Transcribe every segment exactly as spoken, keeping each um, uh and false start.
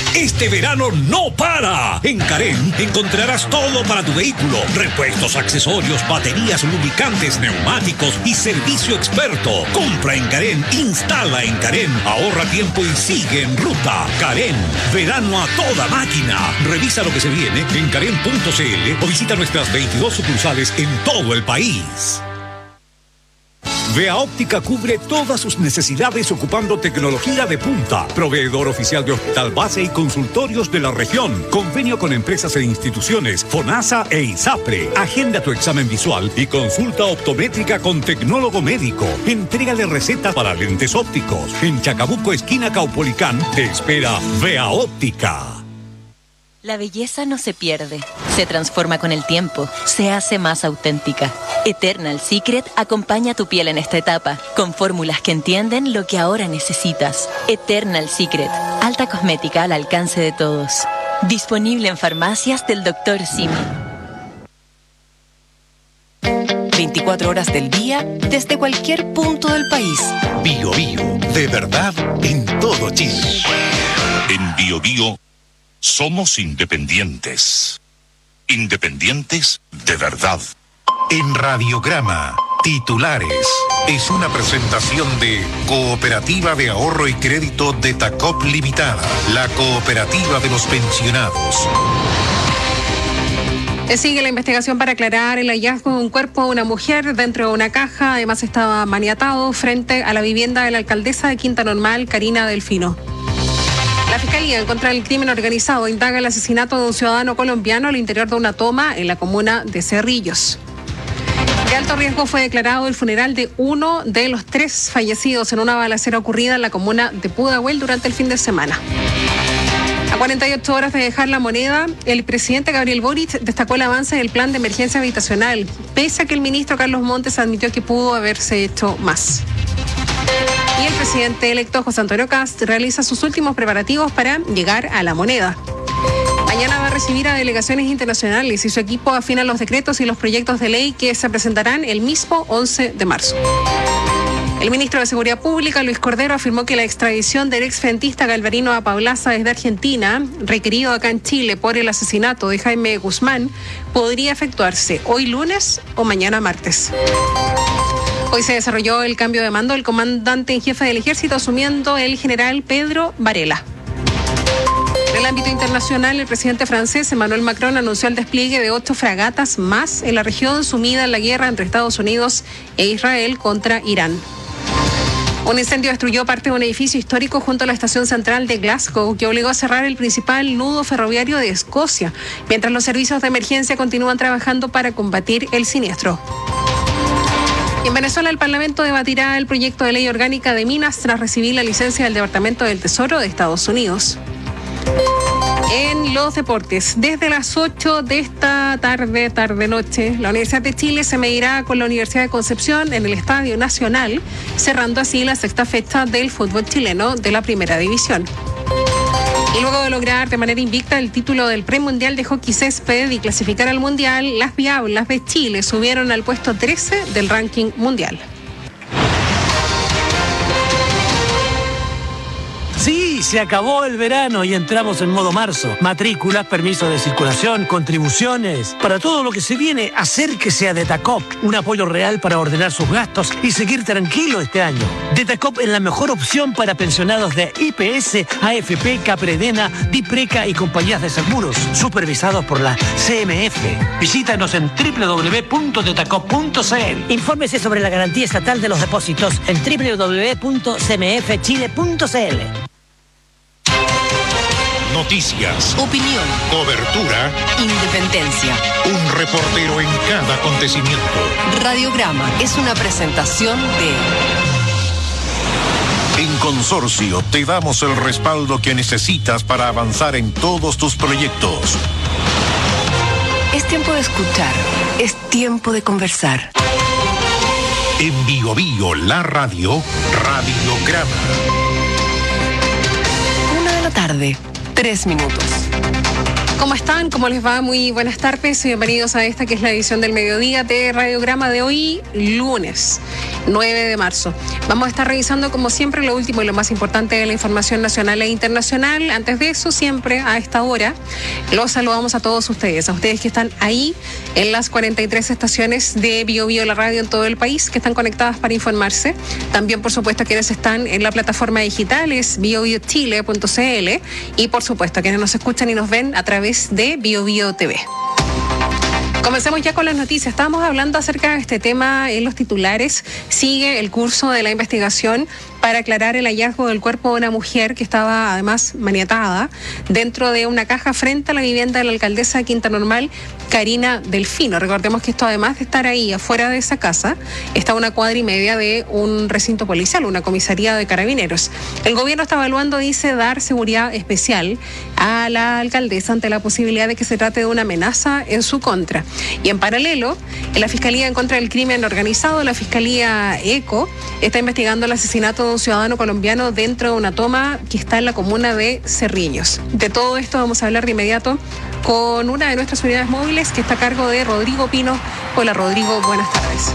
Este verano no para. En Carén encontrarás todo para tu vehículo. Repuestos, accesorios, baterías, lubricantes, neumáticos y servicio experto. Compra en Carén, instala en Carén, ahorra tiempo y sigue en ruta. Carén, verano a toda máquina. Revisa lo que se viene en carén punto c l o visita nuestras veintidós sucursales en todo el país. Vea Óptica cubre todas sus necesidades ocupando tecnología de punta. Proveedor oficial de hospital base y consultorios de la región. Convenio con empresas e instituciones, FONASA e ISAPRE. Agenda tu examen visual y consulta optométrica con tecnólogo médico. Entrégale recetas para lentes ópticos. En Chacabuco, esquina Caupolicán, te espera Vea Óptica. La belleza no se pierde, se transforma con el tiempo, se hace más auténtica. Eternal Secret acompaña a tu piel en esta etapa, con fórmulas que entienden lo que ahora necesitas. Eternal Secret, alta cosmética al alcance de todos. Disponible en farmacias del doctor Simi. veinticuatro horas del día, desde cualquier punto del país. Bio Bio, de verdad en todo Chile. En Bio Bio somos independientes. Independientes de verdad. En Radiograma, titulares. Es una presentación de Cooperativa de Ahorro y Crédito de Tacop Limitada, la cooperativa de los pensionados. Sigue la investigación para aclarar el hallazgo de un cuerpo de una mujer dentro de una caja. Además estaba maniatado frente a la vivienda de la alcaldesa de Quinta Normal, Karina Delfino. La Fiscalía en contra del crimen organizado indaga el asesinato de un ciudadano colombiano al interior de una toma en la comuna de Cerrillos. De alto riesgo fue declarado el funeral de uno de los tres fallecidos en una balacera ocurrida en la comuna de Pudahuel durante el fin de semana. A cuarenta y ocho horas de dejar la moneda, el presidente Gabriel Boric destacó el avance del plan de emergencia habitacional, pese a que el ministro Carlos Montes admitió que pudo haberse hecho más. Y el presidente electo José Antonio Kast realiza sus últimos preparativos para llegar a la moneda. Mañana va a recibir a delegaciones internacionales y su equipo afina los decretos y los proyectos de ley que se presentarán el mismo once de marzo. El ministro de Seguridad Pública, Luis Cordero, afirmó que la extradición del exfrentista Galvarino Apablaza desde Argentina, requerido acá en Chile por el asesinato de Jaime Guzmán, podría efectuarse hoy lunes o mañana martes. Hoy se desarrolló el cambio de mando del comandante en jefe del ejército, asumiendo el general Pedro Varela. En el ámbito internacional, el presidente francés Emmanuel Macron anunció el despliegue de ocho fragatas más en la región sumida en la guerra entre Estados Unidos e Israel contra Irán. Un incendio destruyó parte de un edificio histórico junto a la estación central de Glasgow, que obligó a cerrar el principal nudo ferroviario de Escocia, mientras los servicios de emergencia continúan trabajando para combatir el siniestro. En Venezuela, el Parlamento debatirá el proyecto de ley orgánica de minas tras recibir la licencia del Departamento del Tesoro de Estados Unidos. En los deportes, desde las ocho de esta tarde, tarde-noche, la Universidad de Chile se medirá con la Universidad de Concepción en el Estadio Nacional, cerrando así la sexta fecha del fútbol chileno de la Primera División. Y luego de lograr de manera invicta el título del premundial de hockey césped y clasificar al mundial, las Diablas de Chile subieron al puesto trece del ranking mundial. Sí, se acabó el verano y entramos en modo marzo. Matrículas, permisos de circulación, contribuciones. Para todo lo que se viene, acérquese a Detacop. Un apoyo real para ordenar sus gastos y seguir tranquilo este año. Detacop es la mejor opción para pensionados de I P S, A F P, Capredena, Dipreca y compañías de seguros, supervisados por la C M F. Visítanos en doble u doble u doble u punto detacop punto c l. Infórmese sobre la garantía estatal de los depósitos en doble u doble u doble u punto c m f chile punto c l. Noticias, Opinión, cobertura, independencia. un reportero en cada acontecimiento. Radiograma es una presentación de... En Consorcio te damos el respaldo que necesitas para avanzar en todos tus proyectos. Es tiempo de escuchar, es tiempo de conversar. En Bio Bio, la radio, Radiograma. Una de la tarde, tres minutos. ¿Cómo están? ¿Cómo les va? Muy buenas tardes. Bienvenidos a esta que es la edición del mediodía de Radiograma de hoy, lunes. nueve de marzo. Vamos a estar revisando como siempre lo último y lo más importante de la información nacional e internacional. Antes de eso, siempre a esta hora, los saludamos a todos ustedes, a ustedes que están ahí en las cuarenta y tres estaciones de Bio Bio, la radio en todo el país, que están conectadas para informarse. También, por supuesto, a quienes están en la plataforma digital, es bio bio chile punto c l, y por supuesto a quienes nos escuchan y nos ven a través de Bio Bio T V. Comencemos ya con las noticias. Estábamos hablando acerca de este tema en los titulares. Sigue el curso de la investigación para aclarar el hallazgo del cuerpo de una mujer que estaba además maniatada dentro de una caja frente a la vivienda de la alcaldesa de Quinta Normal, Karina Delfino. Recordemos que esto, además de estar ahí afuera de esa casa, está a una cuadra y media de un recinto policial, una comisaría de carabineros. El gobierno está evaluando, dice, dar seguridad especial a la alcaldesa ante la posibilidad de que se trate de una amenaza en su contra. Y en paralelo, en la Fiscalía en contra del Crimen Organizado, la Fiscalía ECO, está investigando el asesinato de un ciudadano colombiano dentro de una toma que está en la comuna de Cerrillos. De todo esto vamos a hablar de inmediato con una de nuestras unidades móviles que está a cargo de Rodrigo Pino. Hola Rodrigo, buenas tardes.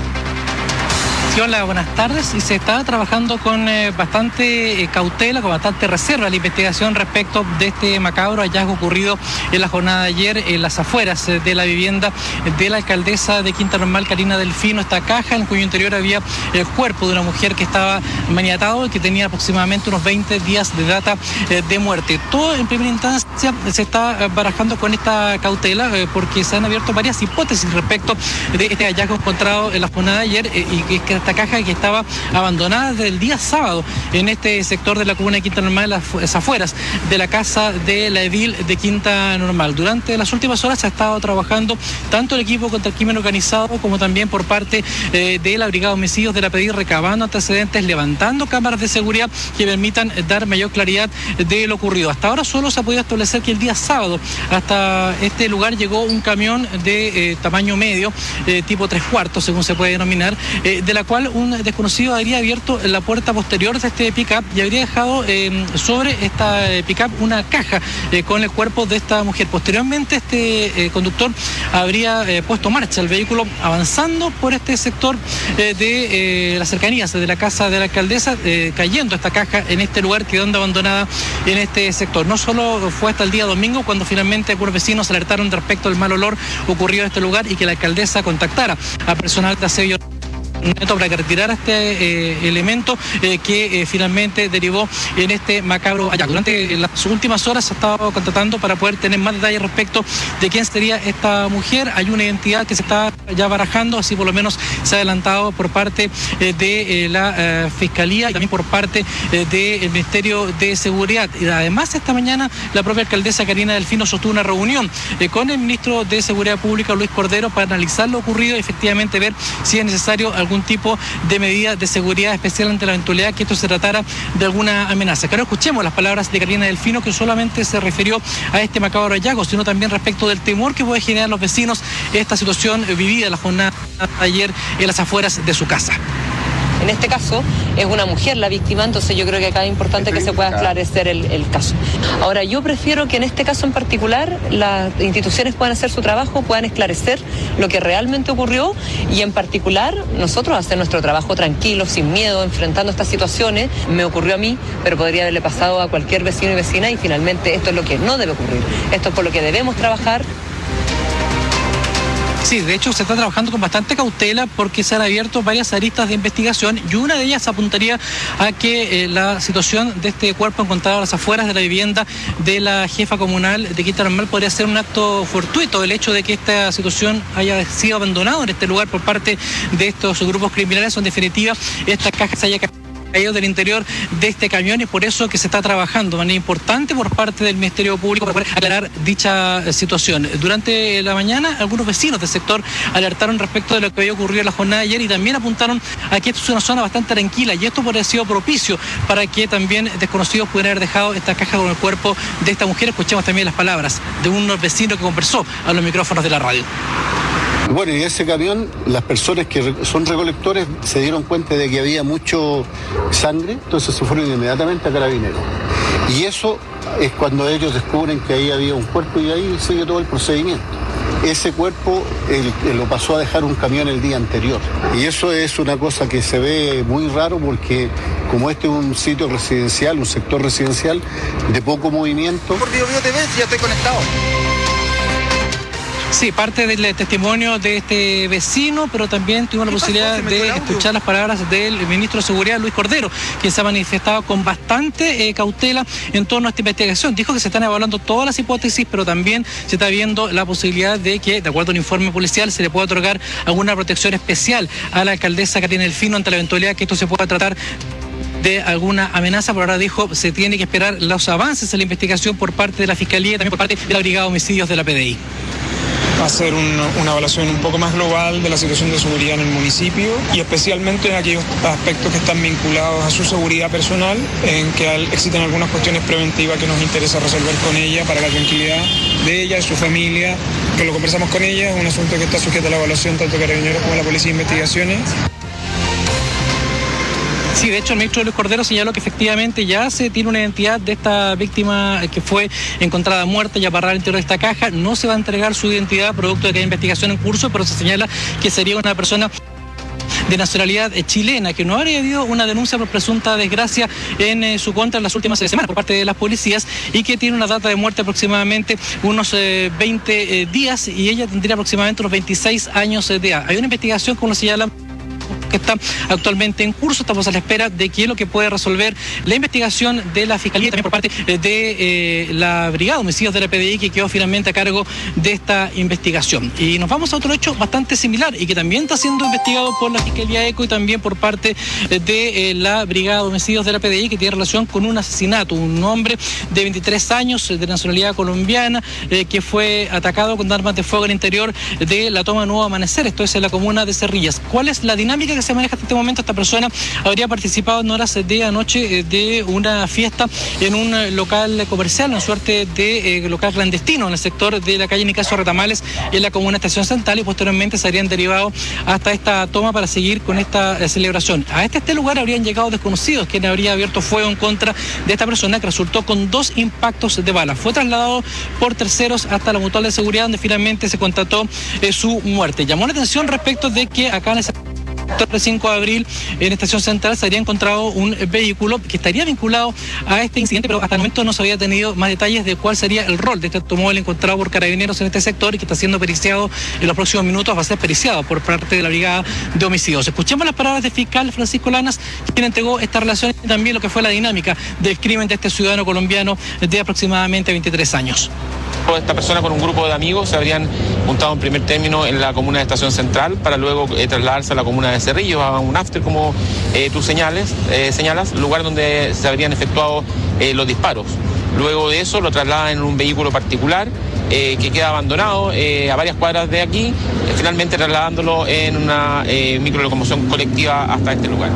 Hola, buenas tardes. Y se está trabajando con eh, bastante eh, cautela, con bastante reserva la investigación respecto de este macabro hallazgo ocurrido en la jornada de ayer en las afueras eh, de la vivienda de la alcaldesa de Quinta Normal, Karina Delfino. Esta caja en cuyo interior había el cuerpo de una mujer que estaba maniatado y que tenía aproximadamente unos veinte días de data eh, de muerte. Todo en primera instancia se está barajando con esta cautela eh, porque se han abierto varias hipótesis respecto de este hallazgo encontrado en la jornada de ayer eh, y que esta caja que estaba abandonada desde el día sábado en este sector de la comuna de Quinta Normal, las afueras de la casa de la edil de Quinta Normal. Durante las últimas horas se ha estado trabajando tanto el equipo contra el crimen organizado como también por parte eh, de la Brigada de Homicidios de la P D I, recabando antecedentes, levantando cámaras de seguridad que permitan dar mayor claridad de lo ocurrido. Hasta ahora solo se ha podido establecer que el día sábado hasta este lugar llegó un camión de eh, tamaño medio, eh, tipo tres cuartos, según se puede denominar, eh, de la cual un desconocido habría abierto la puerta posterior de este pick-up y habría dejado eh, sobre esta eh, pick-up una caja eh, con el cuerpo de esta mujer. Posteriormente, este eh, conductor habría eh, puesto marcha el vehículo avanzando por este sector eh, de eh, las cercanías de la casa de la alcaldesa, eh, cayendo esta caja en este lugar, quedando abandonada en este sector. No solo fue hasta el día domingo cuando finalmente algunos vecinos alertaron respecto al mal olor ocurrido en este lugar y que la alcaldesa contactara a personal de aseo para que retirara este eh, elemento eh, que eh, finalmente derivó en este macabro hallazgo. Durante las últimas horas se ha estado contratando para poder tener más detalles respecto de quién sería esta mujer. Hay una identidad que se está ya barajando, así por lo menos se ha adelantado por parte eh, de eh, la eh, Fiscalía y también por parte eh, del Ministerio de Seguridad. Y además, esta mañana la propia alcaldesa Karina Delfino sostuvo una reunión eh, con el ministro de Seguridad Pública, Luis Cordero, para analizar lo ocurrido y efectivamente ver si es necesario algún tipo de medida de seguridad especial ante la eventualidad que esto se tratara de alguna amenaza. Que ahora escuchemos las palabras de Karina Delfino, que solamente se refirió a este macabro hallazgo, sino también respecto del temor que puede generar los vecinos esta situación vivida la jornada de ayer en las afueras de su casa. En este caso es una mujer la víctima, entonces yo creo que acá es importante que se pueda esclarecer el, el caso. Ahora, yo prefiero que en este caso en particular las instituciones puedan hacer su trabajo, puedan esclarecer lo que realmente ocurrió y en particular nosotros hacer nuestro trabajo tranquilo, sin miedo, enfrentando estas situaciones. Me ocurrió a mí, pero podría haberle pasado a cualquier vecino y vecina y finalmente esto es lo que no debe ocurrir. Esto es por lo que debemos trabajar. Sí, de hecho se está trabajando con bastante cautela porque se han abierto varias aristas de investigación y una de ellas apuntaría a que eh, la situación de este cuerpo encontrado a las afueras de la vivienda de la jefa comunal de Quinta Normal podría ser un acto fortuito, el hecho de que esta situación haya sido abandonada en este lugar por parte de estos grupos criminales, o en definitiva esta caja se haya caído del interior de este camión y por eso que se está trabajando de manera importante por parte del Ministerio Público para poder aclarar dicha situación. Durante la mañana algunos vecinos del sector alertaron respecto de lo que había ocurrido en la jornada de ayer y también apuntaron a que esto es una zona bastante tranquila y esto podría haber sido propicio para que también desconocidos pudieran haber dejado esta caja con el cuerpo de esta mujer. Escuchemos también las palabras de un vecino que conversó a los micrófonos de la radio. Bueno, y ese camión, las personas que son recolectores se dieron cuenta de que había mucho sangre, entonces se fueron inmediatamente a Carabineros. Y eso es cuando ellos descubren que ahí había un cuerpo y ahí sigue todo el procedimiento. ese cuerpo el, el lo pasó a dejar un camión el día anterior. Y eso es una cosa que se ve muy raro porque como este es un sitio residencial, un sector residencial de poco movimiento. Por Bio Bio T V, ya estoy conectado. Sí, parte del testimonio de este vecino, pero también tuvimos la posibilidad de escuchar las palabras del ministro de Seguridad, Luis Cordero, quien se ha manifestado con bastante eh, cautela en torno a esta investigación. Dijo que se están evaluando todas las hipótesis, pero también se está viendo la posibilidad de que, de acuerdo a un informe policial, se le pueda otorgar alguna protección especial a la alcaldesa Karina Delfino ante la eventualidad que esto se pueda tratar de alguna amenaza. Por ahora dijo, se tiene que esperar los avances en la investigación por parte de la Fiscalía y también por parte de la Brigada de Homicidios de la P D I. Hacer un, una evaluación un poco más global de la situación de seguridad en el municipio y especialmente en aquellos aspectos que están vinculados a su seguridad personal, en que existen algunas cuestiones preventivas que nos interesa resolver con ella para la tranquilidad de ella, de su familia, que lo conversamos con ella, es un asunto que está sujeto a la evaluación tanto de Carabineros como de la Policía de Investigaciones. Sí, de hecho el ministro Luis Cordero señaló que efectivamente ya se tiene una identidad de esta víctima que fue encontrada muerta y amarrada al interior de esta caja. No se va a entregar su identidad producto de que hay investigación en curso, pero se señala que sería una persona de nacionalidad chilena, que no habría habido una denuncia por presunta desgracia en eh, su contra en las últimas semanas por parte de las policías y que tiene una data de muerte aproximadamente unos eh, veinte eh, días y ella tendría aproximadamente unos veintiséis años de edad. Hay una investigación, como señala, que está actualmente en curso. Estamos a la espera de qué es lo que puede resolver la investigación de la Fiscalía, también por parte de eh, la Brigada de Homicidios de la P D I, que quedó finalmente a cargo de esta investigación. Y nos vamos a otro hecho bastante similar y que también está siendo investigado por la Fiscalía ECO y también por parte de eh, la Brigada de Homicidios de la P D I, que tiene relación con un asesinato. Un hombre de veintitrés años, de nacionalidad colombiana, eh, que fue atacado con armas de fuego al interior de la toma Nuevo Amanecer, esto es en la comuna de Cerrillas. ¿Cuál es la dinámica que se maneja hasta este momento? Esta persona habría participado en horas de anoche de una fiesta en un local comercial, una suerte de eh, local clandestino en el sector de la calle Nicasio Retamales en la comuna Estación Central, y posteriormente se habrían derivado hasta esta toma para seguir con esta eh, celebración. A este, este lugar habrían llegado desconocidos, quien habría abierto fuego en contra de esta persona, que resultó con dos impactos de bala. Fue trasladado por terceros hasta la Mutual de Seguridad, donde finalmente se constató eh, su muerte. Llamó la atención respecto de que acá en ese el cinco de abril en Estación Central se habría encontrado un vehículo que estaría vinculado a este incidente, pero hasta el momento no se había tenido más detalles de cuál sería el rol de este automóvil encontrado por Carabineros en este sector y que está siendo periciado en los próximos minutos, va a ser periciado por parte de la Brigada de Homicidios. Escuchemos las palabras del fiscal Francisco Lanas, quien entregó esta relación y también lo que fue la dinámica del crimen de este ciudadano colombiano de aproximadamente veintitrés años. Esta persona con un grupo de amigos se habrían juntado en primer término en la comuna de Estación Central para luego eh, trasladarse a la comuna de Cerrillos, a un after, como eh, tú señales, eh, señalas, lugar donde se habrían efectuado eh, los disparos. Luego de eso lo trasladan en un vehículo particular eh, que queda abandonado eh, a varias cuadras de aquí, eh, finalmente trasladándolo en una eh, microlocomoción colectiva hasta este lugar.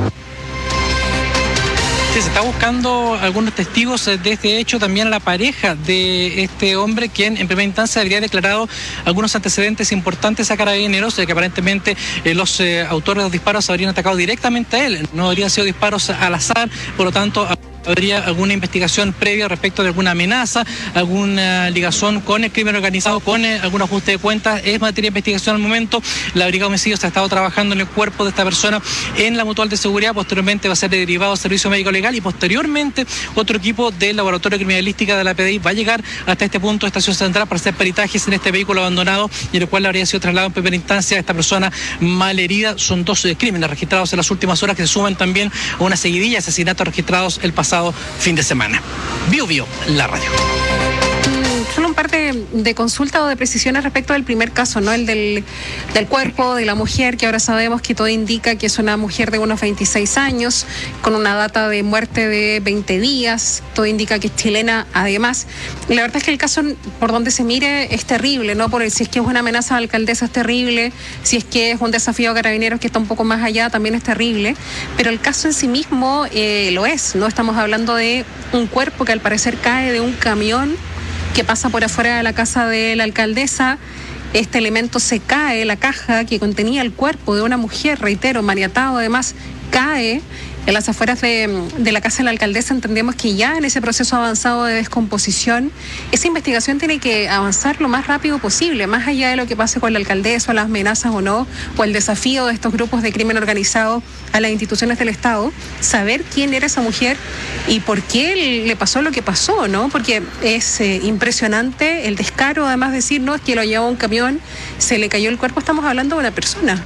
Se está buscando algunos testigos de este hecho, también a la pareja de este hombre, quien en primera instancia habría declarado algunos antecedentes importantes a Carabineros, de que aparentemente eh, los eh, autores de los disparos habrían atacado directamente a él, no habrían sido disparos al azar, por lo tanto habría alguna investigación previa respecto de alguna amenaza, alguna ligación con el crimen organizado, con eh, algún ajuste de cuentas. Es materia de investigación al momento. La Brigada de Homicidios ha estado trabajando en el cuerpo de esta persona en la Mutual de Seguridad. Posteriormente va a ser derivado a Servicio Médico Legal y posteriormente otro equipo del Laboratorio de Criminalística de la P D I va a llegar hasta este punto de Estación Central para hacer peritajes en este vehículo abandonado y en el cual habría sido trasladado en primera instancia a esta persona malherida. Son dos eh, crímenes registrados en las últimas horas que se suman también a una seguidilla de asesinatos registrados el pasado fin de semana. Bio Bio, la radio. Solo un par de, de consultas o de precisiones respecto del primer caso, ¿no? El del, del cuerpo de la mujer, que ahora sabemos que todo indica que es una mujer de unos veintiséis años, con una data de muerte de veinte días, todo indica que es chilena además. Y la verdad es que el caso, por donde se mire, es terrible, ¿no? Por el, si es que es una amenaza a la alcaldesa es terrible, si es que es un desafío a Carabineros que está un poco más allá, también es terrible, pero el caso en sí mismo eh, lo es, ¿no? Estamos hablando de un cuerpo que al parecer cae de un camión que pasa por afuera de la casa de la alcaldesa. Este elemento se cae, la caja que contenía el cuerpo de una mujer, reitero, maniatado además, cae en las afueras de, de la casa de la alcaldesa. Entendemos que ya en ese proceso avanzado de descomposición, esa investigación tiene que avanzar lo más rápido posible, más allá de lo que pase con la alcaldesa o las amenazas o no, o el desafío de estos grupos de crimen organizado a las instituciones del Estado, saber quién era esa mujer y por qué le pasó lo que pasó, ¿no? Porque es eh, impresionante el descaro, además de decir, no, es que lo llevó un camión, se le cayó el cuerpo, estamos hablando de una persona.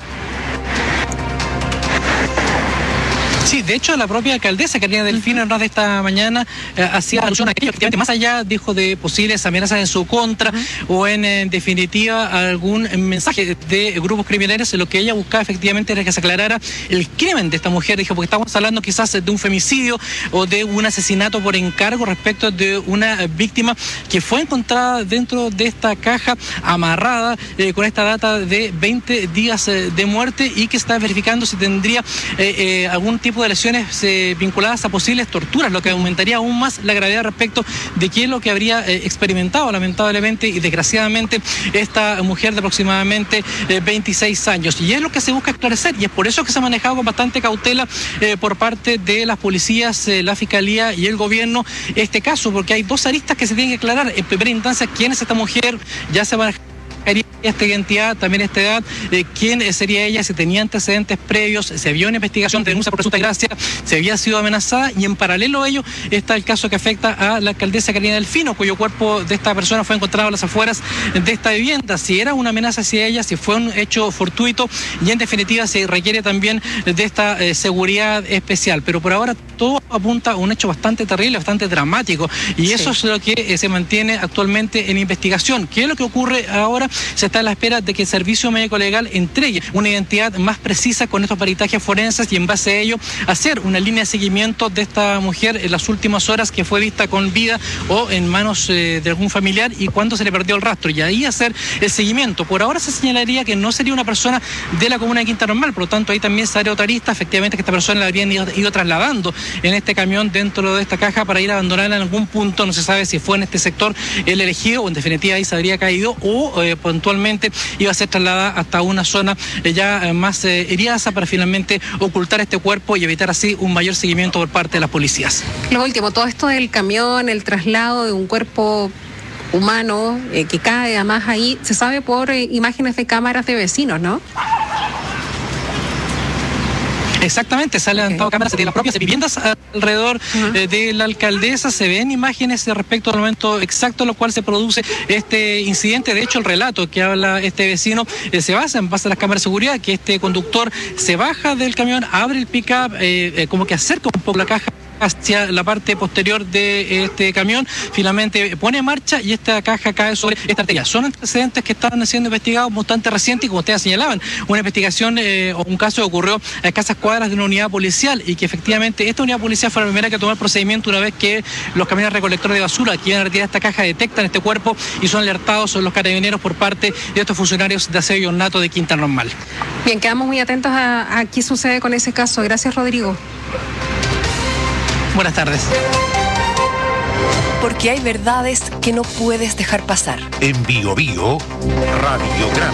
Sí, de hecho la propia alcaldesa Karina Delfino en horas de esta mañana eh, hacía alusión a aquello, efectivamente, más allá, dijo, de posibles amenazas en su contra uh-huh. o en, en definitiva algún mensaje de grupos criminales. Lo que ella buscaba efectivamente era que se aclarara el crimen de esta mujer, dijo, porque estamos hablando quizás de un femicidio o de un asesinato por encargo respecto de una víctima que fue encontrada dentro de esta caja amarrada eh, con esta data de veinte días eh, de muerte y que está verificando si tendría eh, eh, algún tipo de lesiones eh, vinculadas a posibles torturas, lo que aumentaría aún más la gravedad respecto de qué es lo que habría eh, experimentado lamentablemente y desgraciadamente esta mujer de aproximadamente eh, veintiséis años. Y es lo que se busca esclarecer y es por eso que se ha manejado con bastante cautela eh, por parte de las policías, eh, la Fiscalía y el gobierno este caso, porque hay dos aristas que se tienen que aclarar. En primera instancia, quién es esta mujer, ya se va esta identidad, también esta edad, eh, quién sería ella, si tenía antecedentes previos, si había una investigación de denuncia por presunta desgracia, si había sido amenazada, y en paralelo a ello está el caso que afecta a la alcaldesa Karina Delfino, cuyo cuerpo de esta persona fue encontrado a las afueras de esta vivienda, si era una amenaza hacia ella, si fue un hecho fortuito, y en definitiva se requiere también de esta eh, seguridad especial. Pero por ahora todo apunta a un hecho bastante terrible, bastante dramático, y sí. eso es lo que eh, se mantiene actualmente en investigación. ¿Qué es lo que ocurre ahora? Se está a la espera de que el Servicio Médico Legal entregue una identidad más precisa con estos peritajes forenses y en base a ello hacer una línea de seguimiento de esta mujer en las últimas horas que fue vista con vida o en manos eh, de algún familiar y cuándo se le perdió el rastro, y ahí hacer el seguimiento. Por ahora se señalaría que no sería una persona de la comuna de Quinta Normal, por lo tanto ahí también se haría otra lista, efectivamente, que esta persona la habrían ido, ido trasladando en este camión dentro de esta caja para ir a abandonarla en algún punto. No se sabe si fue en este sector el elegido o en definitiva ahí se habría caído o eh, puntualmente iba a ser trasladada hasta una zona eh, ya eh, más eh, eriaza para finalmente ocultar este cuerpo y evitar así un mayor seguimiento por parte de las policías. Lo último, todo esto del camión, el traslado de un cuerpo humano eh, que cae además ahí, se sabe por eh, imágenes de cámaras de vecinos, ¿no? Exactamente, se han levantado okay. cámaras de las propias viviendas alrededor uh-huh. eh, de la alcaldesa, se ven imágenes respecto al momento exacto en lo cual se produce este incidente. De hecho, el relato que habla este vecino eh, se basa en base a las cámaras de seguridad, que este conductor se baja del camión, abre el pick-up, eh, eh, como que acerca un poco la caja hacia la parte posterior de este camión, finalmente pone en marcha y esta caja cae sobre esta arteria. Son antecedentes que están siendo investigados bastante recientes y como ustedes señalaban, una investigación eh, o un caso que ocurrió a escasas cuadras de una unidad policial y que efectivamente esta unidad policial fue la primera que tomó el procedimiento una vez que los camiones recolectores de basura que iban a retirar esta caja detectan este cuerpo y son alertados los carabineros por parte de estos funcionarios de aseo y ornato de Quinta Normal. Bien, quedamos muy atentos a, a qué sucede con ese caso. Gracias, Rodrigo. Buenas tardes. Porque hay verdades que no puedes dejar pasar. En Bio Bio, Radiograma.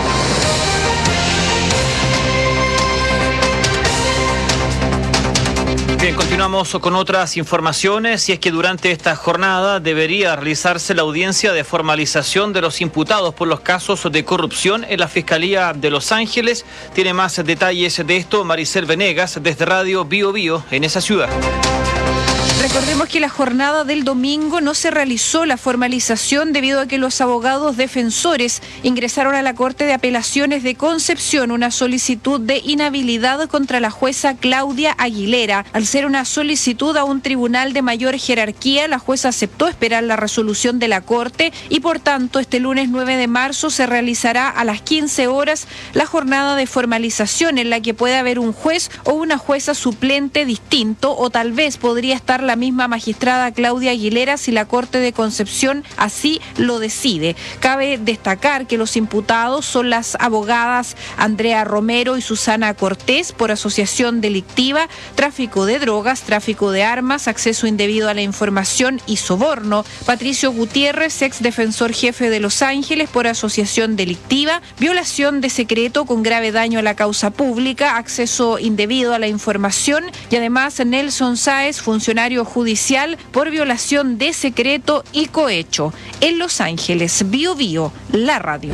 Bien, continuamos con otras informaciones y es que durante esta jornada debería realizarse la audiencia de formalización de los imputados por los casos de corrupción en la Fiscalía de Los Ángeles. Tiene más detalles de esto Maricel Venegas desde Radio Bio Bio en esa ciudad. Recordemos que la jornada del domingo no se realizó la formalización debido a que los abogados defensores ingresaron a la Corte de Apelaciones de Concepción una solicitud de inhabilidad contra la jueza Claudia Aguilera. Al ser una solicitud a un tribunal de mayor jerarquía, la jueza aceptó esperar la resolución de la Corte y por tanto este lunes nueve de marzo se realizará a las quince horas la jornada de formalización en la que puede haber un juez o una jueza suplente distinto o tal vez podría estar la misma magistrada Claudia Aguilera si la Corte de Concepción así lo decide. Cabe destacar que los imputados son las abogadas Andrea Romero y Susana Cortés por asociación delictiva, tráfico de drogas, tráfico de armas, acceso indebido a la información y soborno. Patricio Gutiérrez, ex defensor jefe de Los Ángeles, por asociación delictiva, violación de secreto con grave daño a la causa pública, acceso indebido a la información, y además Nelson Sáez, funcionario judicial, por violación de secreto y cohecho. En Los Ángeles, Bio Bio, la radio.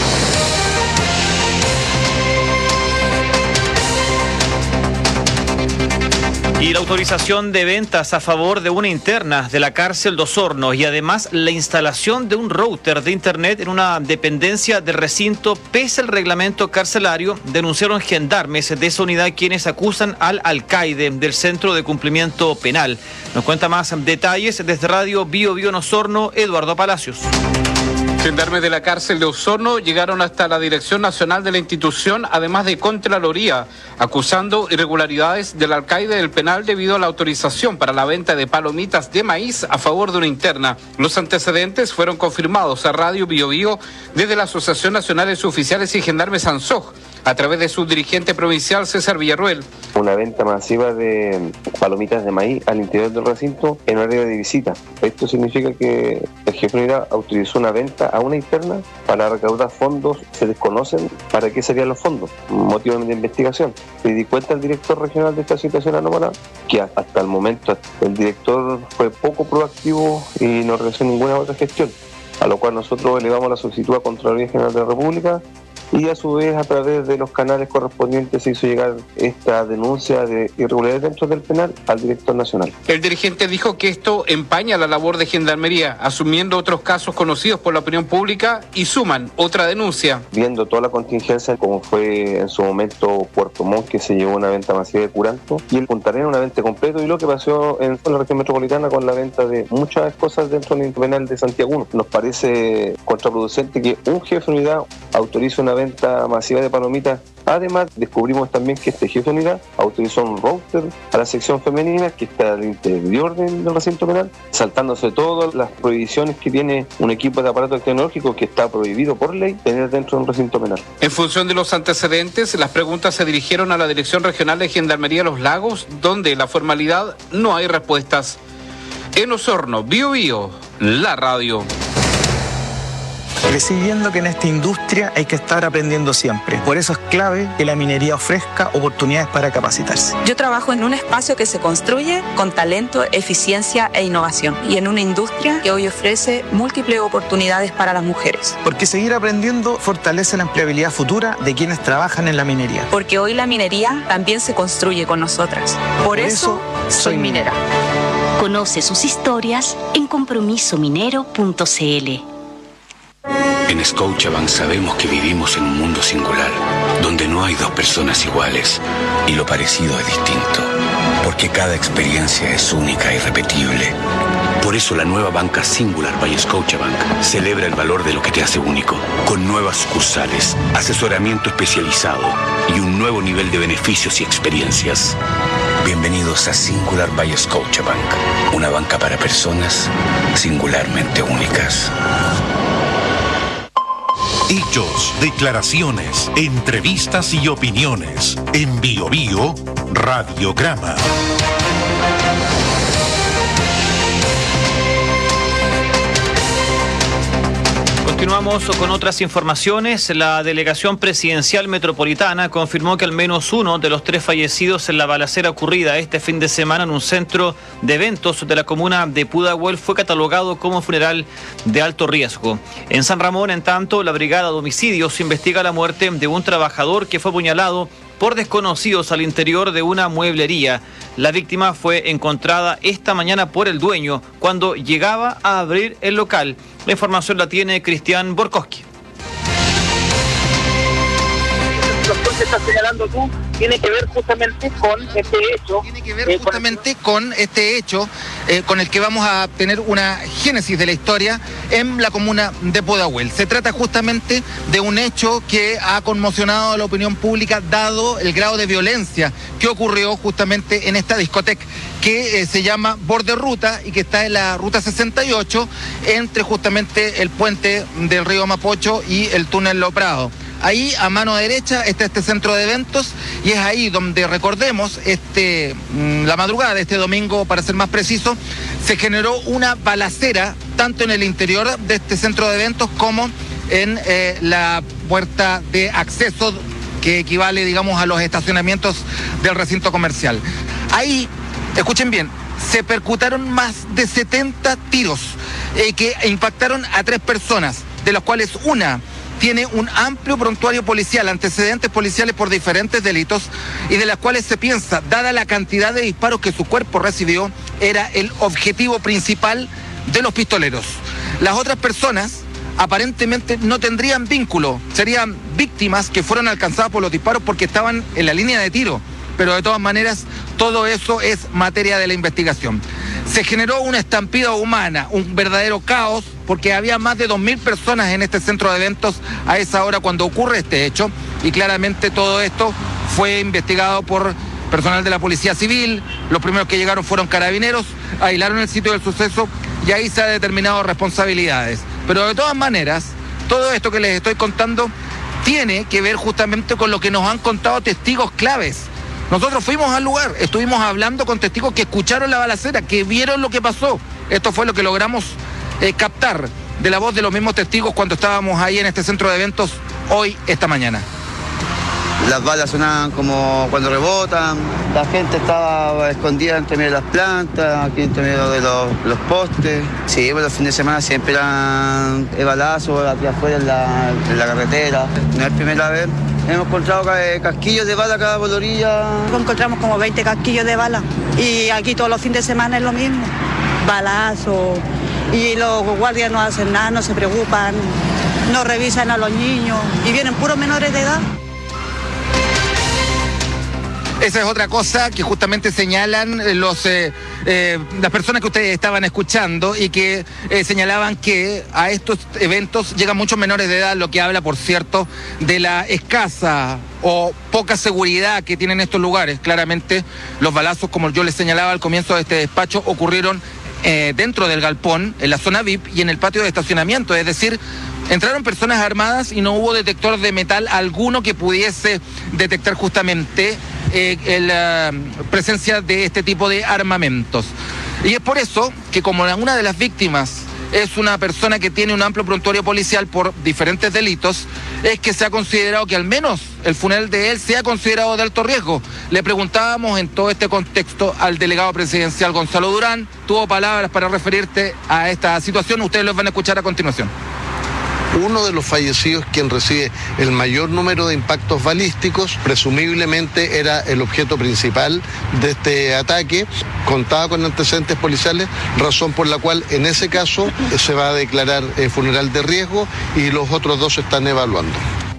Y la autorización de ventas a favor de una interna de la cárcel de Osorno y además la instalación de un router de internet en una dependencia del recinto pese al reglamento carcelario, denunciaron gendarmes de esa unidad quienes acusan al alcaide del Centro de Cumplimiento Penal. Nos cuenta más detalles desde Radio Bio Bio en Osorno, Eduardo Palacios. Gendarmes de la cárcel de Osorno llegaron hasta la Dirección Nacional de la institución, además de Contraloría, acusando irregularidades del alcaide del penal debido a la autorización para la venta de palomitas de maíz a favor de una interna. Los antecedentes fueron confirmados a Radio Bio Bio desde la Asociación Nacional de Suboficiales y Gendarmes ANSOJ, a través de su dirigente provincial César Villarruel. Una venta masiva de palomitas de maíz al interior del recinto en horario de visita. Esto significa que el jefe de unidad autorizó una venta a una interna para recaudar fondos. Se desconocen para qué serían los fondos, motivo de investigación. Se di cuenta el director regional de esta situación anómala que hasta el momento el director fue poco proactivo y no realizó ninguna otra gestión, a lo cual nosotros elevamos la solicitud a Contraloría General de la República y a su vez a través de los canales correspondientes se hizo llegar esta denuncia de irregularidades dentro del penal al director nacional. El dirigente dijo que esto empaña la labor de Gendarmería, asumiendo otros casos conocidos por la opinión pública y suman otra denuncia. Viendo toda la contingencia, como fue en su momento Puerto Montt, que se llevó una venta masiva de curanto, y el Punta Arenas una venta completa, y lo que pasó en la región metropolitana con la venta de muchas cosas dentro del penal de Santiago. Nos parece contraproducente que un jefe de unidad autorice una venta venta masiva de palomitas. Además, descubrimos también que este jefe de unidad autorizó un router a la sección femenina que está al interior del recinto penal, saltándose todas las prohibiciones que tiene un equipo de aparato tecnológico que está prohibido por ley tener dentro de un recinto penal. En función de los antecedentes, las preguntas se dirigieron a la Dirección Regional de Gendarmería Los Lagos, donde la formalidad no hay respuestas. En Osorno, Bio Bio, la radio. Crecí viendo que en esta industria hay que estar aprendiendo siempre. Por eso es clave que la minería ofrezca oportunidades para capacitarse. Yo trabajo en un espacio que se construye con talento, eficiencia e innovación y en una industria que hoy ofrece múltiples oportunidades para las mujeres. Porque seguir aprendiendo fortalece la empleabilidad futura de quienes trabajan en la minería. Porque hoy la minería también se construye con nosotras. Por, Por eso, eso soy minera. Conoce sus historias en compromiso minero punto c l. En Scotiabank sabemos que vivimos en un mundo singular, donde no hay dos personas iguales y lo parecido es distinto, porque cada experiencia es única e irrepetible. Por eso la nueva banca Singular by Scotiabank celebra el valor de lo que te hace único, con nuevas sucursales, asesoramiento especializado y un nuevo nivel de beneficios y experiencias. Bienvenidos a Singular by Scotiabank, una banca para personas singularmente únicas. Hechos, declaraciones, entrevistas y opiniones. En Bio Bio, Radiograma. Continuamos con otras informaciones. La delegación presidencial metropolitana confirmó que al menos uno de los tres fallecidos en la balacera ocurrida este fin de semana en un centro de eventos de la comuna de Pudahuel fue catalogado como funeral de alto riesgo. En San Ramón, en tanto, la brigada de homicidios investiga la muerte de un trabajador que fue apuñalado por desconocidos al interior de una mueblería. La víctima fue encontrada esta mañana por el dueño cuando llegaba a abrir el local. La información la tiene Cristian Borkowski. Lo que estás señalando tú tiene que ver justamente con este hecho. Tiene que ver eh, justamente con, con este hecho eh, con el que vamos a tener una génesis de la historia en la comuna de Pudahuel. Se trata justamente de un hecho que ha conmocionado a la opinión pública dado el grado de violencia que ocurrió justamente en esta discoteca. que eh, se llama Borde Ruta y que está en la ruta sesenta y ocho entre justamente el puente del río Mapocho y el túnel Lo Prado. Ahí a mano derecha está este centro de eventos y es ahí donde, recordemos, este, la madrugada de este domingo, para ser más preciso, se generó una balacera tanto en el interior de este centro de eventos como en eh, la puerta de acceso que equivale, digamos, a los estacionamientos del recinto comercial. Ahí, escuchen bien, se percutaron más de setenta tiros eh, que impactaron a tres personas, de las cuales una tiene un amplio prontuario policial, antecedentes policiales por diferentes delitos y de las cuales se piensa, dada la cantidad de disparos que su cuerpo recibió, era el objetivo principal de los pistoleros. Las otras personas aparentemente no tendrían vínculo, serían víctimas que fueron alcanzadas por los disparos porque estaban en la línea de tiro, pero de todas maneras todo eso es materia de la investigación. Se generó una estampida humana, un verdadero caos, porque había más de dos mil personas en este centro de eventos a esa hora cuando ocurre este hecho, y claramente todo esto fue investigado por personal de la Policía Civil. Los primeros que llegaron fueron carabineros, aislaron el sitio del suceso y ahí se han determinado responsabilidades. Pero de todas maneras, todo esto que les estoy contando tiene que ver justamente con lo que nos han contado testigos claves. Nosotros fuimos al lugar, estuvimos hablando con testigos que escucharon la balacera, que vieron lo que pasó. Esto fue lo que logramos eh, captar de la voz de los mismos testigos cuando estábamos ahí en este centro de eventos hoy, esta mañana. Las balas sonaban como cuando rebotan, la gente estaba escondida entre medio de las plantas, aquí entre medio de los, los postes. Sí, pues los fines de semana siempre eran balazos aquí afuera en la, en la carretera. No es primera vez. Hemos encontrado casquillos de bala cada por la orilla. Encontramos como veinte casquillos de bala y aquí todos los fines de semana es lo mismo. Balazos y los guardias no hacen nada, no se preocupan, no revisan a los niños y vienen puros menores de edad. Esa es otra cosa que justamente señalan los, eh, eh, las personas que ustedes estaban escuchando y que eh, señalaban que a estos eventos llegan muchos menores de edad, lo que habla, por cierto, de la escasa o poca seguridad que tienen estos lugares. Claramente los balazos, como yo les señalaba al comienzo de este despacho, ocurrieron eh, dentro del galpón, en la zona V I P y en el patio de estacionamiento, es decir, entraron personas armadas y no hubo detector de metal alguno que pudiese detectar justamente eh, la presencia de este tipo de armamentos. Y es por eso que, como una de las víctimas es una persona que tiene un amplio prontuario policial por diferentes delitos, es que se ha considerado que al menos el funeral de él sea considerado de alto riesgo. Le preguntábamos en todo este contexto al delegado presidencial Gonzalo Durán, tuvo palabras para referirte a esta situación, ustedes los van a escuchar a continuación. Uno de los fallecidos, quien recibe el mayor número de impactos balísticos, presumiblemente era el objeto principal de este ataque, contaba con antecedentes policiales, razón por la cual en ese caso se va a declarar eh, funeral de riesgo y los otros dos se están evaluando.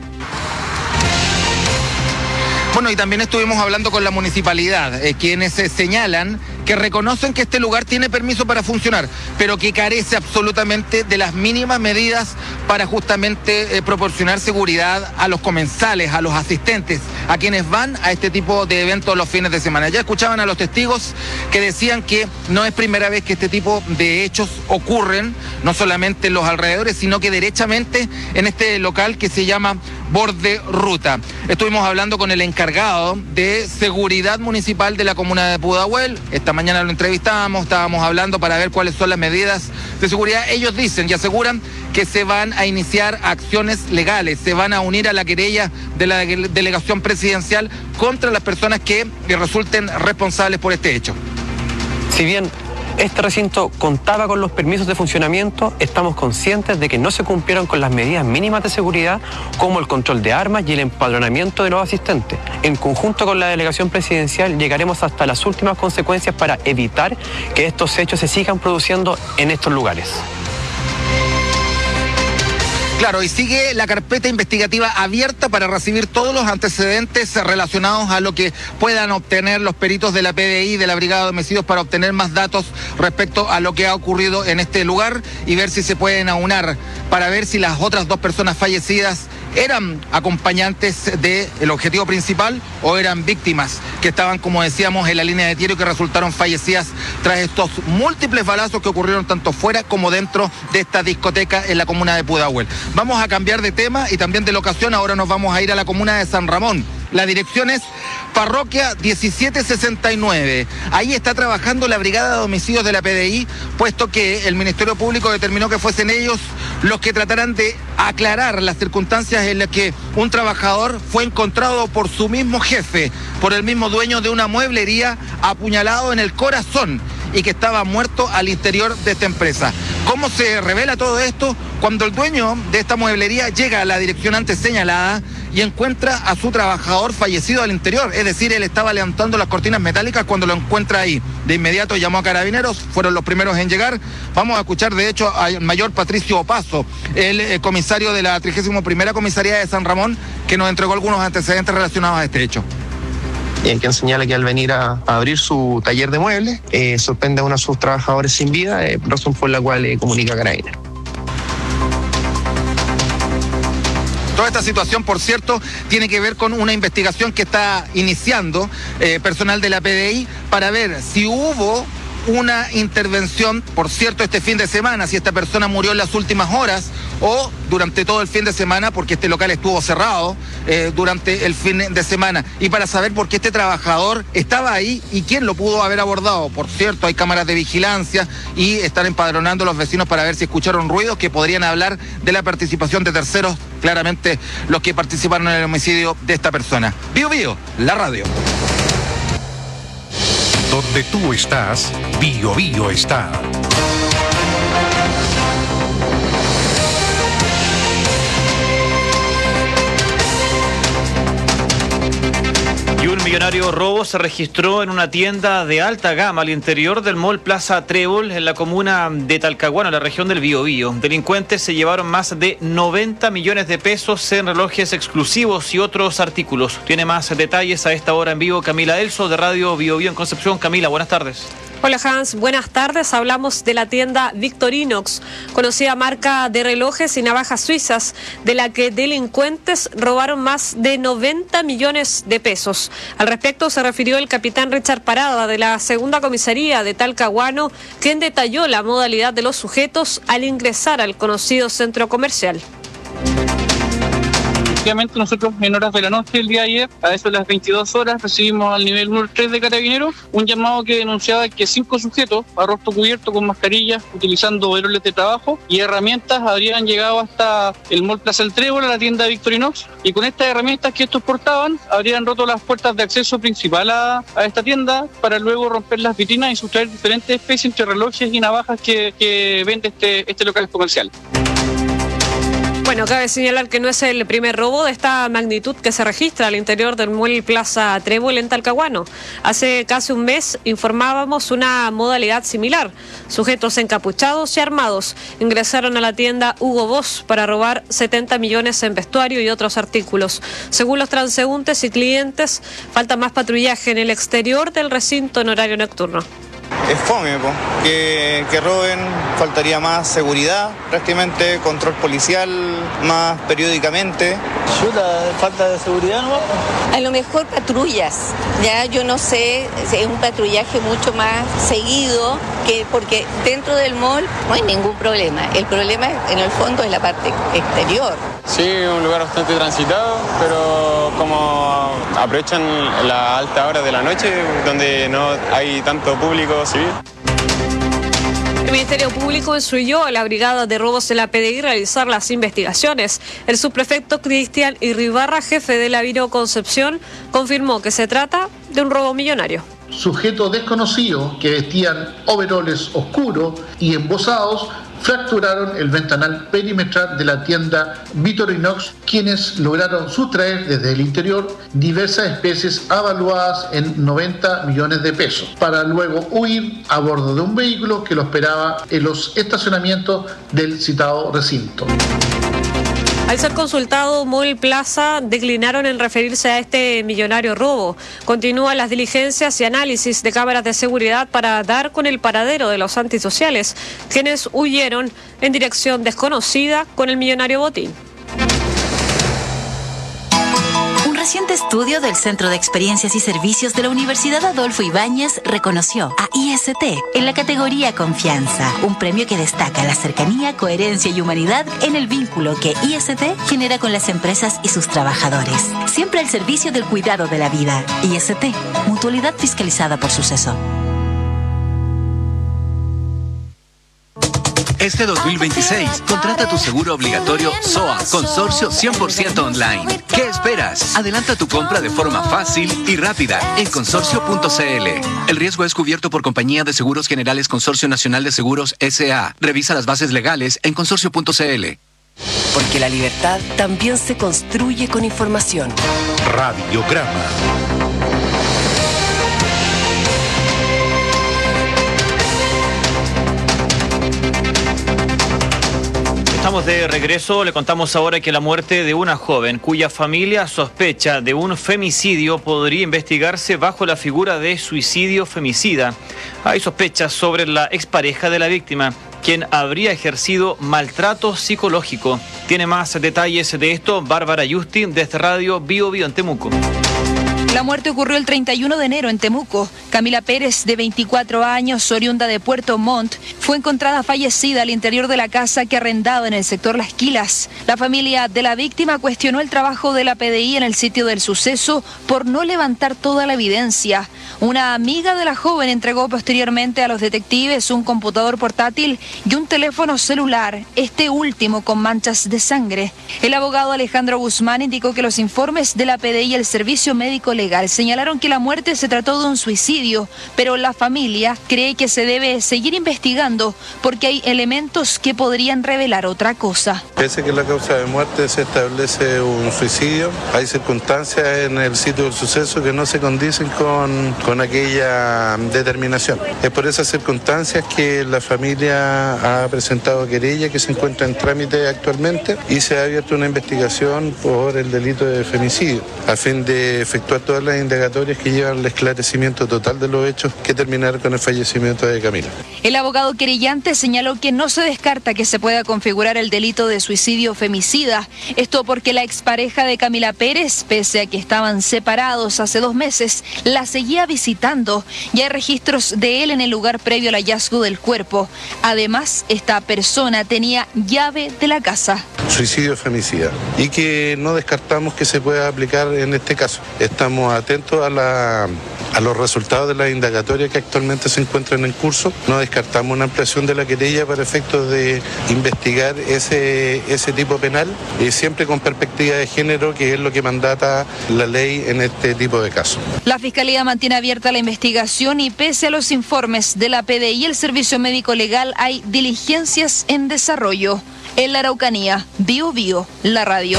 Bueno, y también estuvimos hablando con la municipalidad, eh, quienes eh, señalan que reconocen que este lugar tiene permiso para funcionar, pero que carece absolutamente de las mínimas medidas para justamente eh, proporcionar seguridad a los comensales, a los asistentes, a quienes van a este tipo de eventos los fines de semana. Ya escuchaban a los testigos que decían que no es primera vez que este tipo de hechos ocurren, no solamente en los alrededores, sino que derechamente en este local que se llama Borde Ruta. Estuvimos hablando con el encargado de seguridad municipal de la comuna de Pudahuel. Esta mañana lo entrevistábamos, estábamos hablando para ver cuáles son las medidas de seguridad. Ellos dicen y aseguran que se van a iniciar acciones legales, se van a unir a la querella de la delegación presidencial contra las personas que resulten responsables por este hecho. Si bien este recinto contaba con los permisos de funcionamiento, estamos conscientes de que no se cumplieron con las medidas mínimas de seguridad, como el control de armas y el empadronamiento de los asistentes. En conjunto con la delegación presidencial llegaremos hasta las últimas consecuencias para evitar que estos hechos se sigan produciendo en estos lugares. Claro, y sigue la carpeta investigativa abierta para recibir todos los antecedentes relacionados a lo que puedan obtener los peritos de la P D I, de la Brigada de Homicidios, para obtener más datos respecto a lo que ha ocurrido en este lugar y ver si se pueden aunar para ver si las otras dos personas fallecidas ¿eran acompañantes del objetivo principal o eran víctimas que estaban, como decíamos, en la línea de tiro y que resultaron fallecidas tras estos múltiples balazos que ocurrieron tanto fuera como dentro de esta discoteca en la comuna de Pudahuel? Vamos a cambiar de tema y también de locación. Ahora nos vamos a ir a la comuna de San Ramón. La dirección es Parroquia diecisiete sesenta y nueve. Ahí está trabajando la Brigada de Homicidios de la P D I, puesto que el Ministerio Público determinó que fuesen ellos los que trataran de aclarar las circunstancias en las que un trabajador fue encontrado por su mismo jefe, por el mismo dueño de una mueblería, apuñalado en el corazón y que estaba muerto al interior de esta empresa. ¿Cómo se revela todo esto? Cuando el dueño de esta mueblería llega a la dirección antes señalada y encuentra a su trabajador fallecido al interior, es decir, él estaba levantando las cortinas metálicas cuando lo encuentra ahí. De inmediato llamó a Carabineros, fueron los primeros en llegar. Vamos a escuchar de hecho al mayor Patricio Opazo, el eh, comisario de la trigésima primera Comisaría de San Ramón, que nos entregó algunos antecedentes relacionados a este hecho. En quien señala que al venir a, a abrir su taller de muebles, eh, sorprende a uno de sus trabajadores sin vida, eh, razón por la cual eh, comunica a Carabineros. Toda esta situación, por cierto, tiene que ver con una investigación que está iniciando eh, personal de la P D I para ver si hubo una intervención, por cierto, este fin de semana, si esta persona murió en las últimas horas o durante todo el fin de semana, porque este local estuvo cerrado eh, durante el fin de semana, y para saber por qué este trabajador estaba ahí y quién lo pudo haber abordado. Por cierto, hay cámaras de vigilancia y están empadronando a los vecinos para ver si escucharon ruidos que podrían hablar de la participación de terceros, claramente los que participaron en el homicidio de esta persona. Bio Bio, la radio. Donde tú estás, Bio Bio está. Y un millonario robo se registró en una tienda de alta gama al interior del Mall Plaza Trébol en la comuna de Talcahuano, en la región del Biobío. Delincuentes se llevaron más de noventa millones de pesos en relojes exclusivos y otros artículos. Tiene más detalles a esta hora en vivo Camila Elso de Radio Biobío en Concepción. Camila, buenas tardes. Hola Hans, buenas tardes. Hablamos de la tienda Victorinox, conocida marca de relojes y navajas suizas, de la que delincuentes robaron más de noventa millones de pesos. Al respecto se refirió el capitán Richard Parada de la segunda comisaría de Talcahuano, quien detalló la modalidad de los sujetos al ingresar al conocido centro comercial. Efectivamente, nosotros en horas de la noche el día de ayer, a eso de las veintidós horas, recibimos al nivel uno tres de Carabineros un llamado que denunciaba que cinco sujetos a rostro cubierto con mascarillas, utilizando overoles de trabajo y herramientas, habrían llegado hasta el Mall Plaza El Trébol, a la tienda Victorinox, y con estas herramientas que estos portaban, habrían roto las puertas de acceso principal a, a esta tienda para luego romper las vitrinas y sustraer diferentes especies entre relojes y navajas que, que vende este, este local comercial. Bueno, cabe señalar que no es el primer robo de esta magnitud que se registra al interior del Mall Plaza Trébol en Talcahuano. Hace casi un mes informábamos una modalidad similar. Sujetos encapuchados y armados ingresaron a la tienda Hugo Boss para robar setenta millones en vestuario y otros artículos. Según los transeúntes y clientes, falta más patrullaje en el exterior del recinto en horario nocturno. Es fome, po. Que, que roben, faltaría más seguridad, prácticamente control policial más periódicamente. Chuta, falta de seguridad, ¿no? A lo mejor patrullas, ya yo no sé, es un patrullaje mucho más seguido, que porque dentro del mall no hay ningún problema, el problema en el fondo es la parte exterior. Sí, un lugar bastante transitado, pero como aprovechan la alta hora de la noche, donde no hay tanto público civil. El Ministerio Público instruyó a la Brigada de Robos de la P D I realizar las investigaciones. El subprefecto Cristian Irribarra, jefe de la Biro Concepción, confirmó que se trata de un robo millonario. Sujetos desconocidos que vestían overoles oscuros y embosados fracturaron el ventanal perimetral de la tienda Victorinox, quienes lograron sustraer desde el interior diversas especies avaluadas en noventa millones de pesos, para luego huir a bordo de un vehículo que lo esperaba en los estacionamientos del citado recinto. Al ser consultado, Mall Plaza declinaron en referirse a este millonario robo. Continúan las diligencias y análisis de cámaras de seguridad para dar con el paradero de los antisociales, quienes huyeron en dirección desconocida con el millonario botín. reciente estudio del Centro de Experiencias y Servicios de la Universidad Adolfo Ibáñez reconoció a I S T en la categoría Confianza, un premio que destaca la cercanía, coherencia y humanidad en el vínculo que I S T genera con las empresas y sus trabajadores. Siempre al servicio del cuidado de la vida. I S T, mutualidad fiscalizada por Suceso. Este dos mil veintiséis, contrata tu seguro obligatorio S O A, consorcio cien por ciento online. ¿Qué esperas? Adelanta tu compra de forma fácil y rápida en consorcio punto c l. El riesgo es cubierto por Compañía de Seguros Generales Consorcio Nacional de Seguros S A. Revisa las bases legales en consorcio punto c l. Porque la libertad también se construye con información. Radiograma. Estamos de regreso. Le contamos ahora que la muerte de una joven cuya familia sospecha de un femicidio podría investigarse bajo la figura de suicidio femicida. Hay sospechas sobre la expareja de la víctima, quien habría ejercido maltrato psicológico. Tiene más detalles de esto Bárbara Yusti desde Radio Bio Bio en Temuco. La muerte ocurrió el treinta y uno de enero en Temuco. Camila Pérez, de veinticuatro años, oriunda de Puerto Montt, fue encontrada fallecida al interior de la casa que arrendaba en el sector Las Quilas. La familia de la víctima cuestionó el trabajo de la P D I en el sitio del suceso por no levantar toda la evidencia. Una amiga de la joven entregó posteriormente a los detectives un computador portátil y un teléfono celular, este último con manchas de sangre. El abogado Alejandro Guzmán indicó que los informes de la P D I y el Servicio Médico Legal señalaron que la muerte se trató de un suicidio, pero la familia cree que se debe seguir investigando porque hay elementos que podrían revelar otra cosa. Pese a que la causa de muerte se establece un suicidio, hay circunstancias en el sitio del suceso que no se condicen con, con aquella determinación. Es por esas circunstancias que la familia ha presentado querella que se encuentra en trámite actualmente y se ha abierto una investigación por el delito de femicidio, a fin de efectuar todas las indagatorias que llevan al esclarecimiento total de los hechos que terminaron con el fallecimiento de Camila. El abogado querellante señaló que no se descarta que se pueda configurar el delito de suicidio femicida. Esto porque la expareja de Camila Pérez, pese a que estaban separados hace dos meses, la seguía visitando y hay registros de él en el lugar previo al hallazgo del cuerpo. Además, esta persona tenía llave de la casa. Suicidio femicida y que no descartamos que se pueda aplicar en este caso. Estamos atentos a, la, a los resultados de las indagatorias que actualmente se encuentran en curso. No descartamos una ampliación de la querella para efectos de investigar ese, ese tipo penal, y siempre con perspectiva de género, que es lo que mandata la ley en este tipo de casos. La Fiscalía mantiene abierta la investigación y pese a los informes de la P D I y el Servicio Médico Legal hay diligencias en desarrollo. En la Araucanía, Bio Bio, la radio.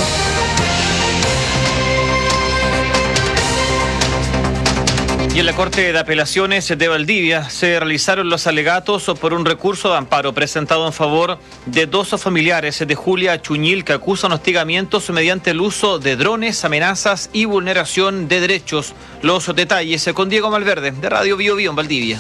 Y en la Corte de Apelaciones de Valdivia se realizaron los alegatos por un recurso de amparo presentado en favor de dos familiares de Julia Chuñil que acusan hostigamientos mediante el uso de drones, amenazas y vulneración de derechos. Los detalles con Diego Malverde de Radio Bio Bio en Valdivia.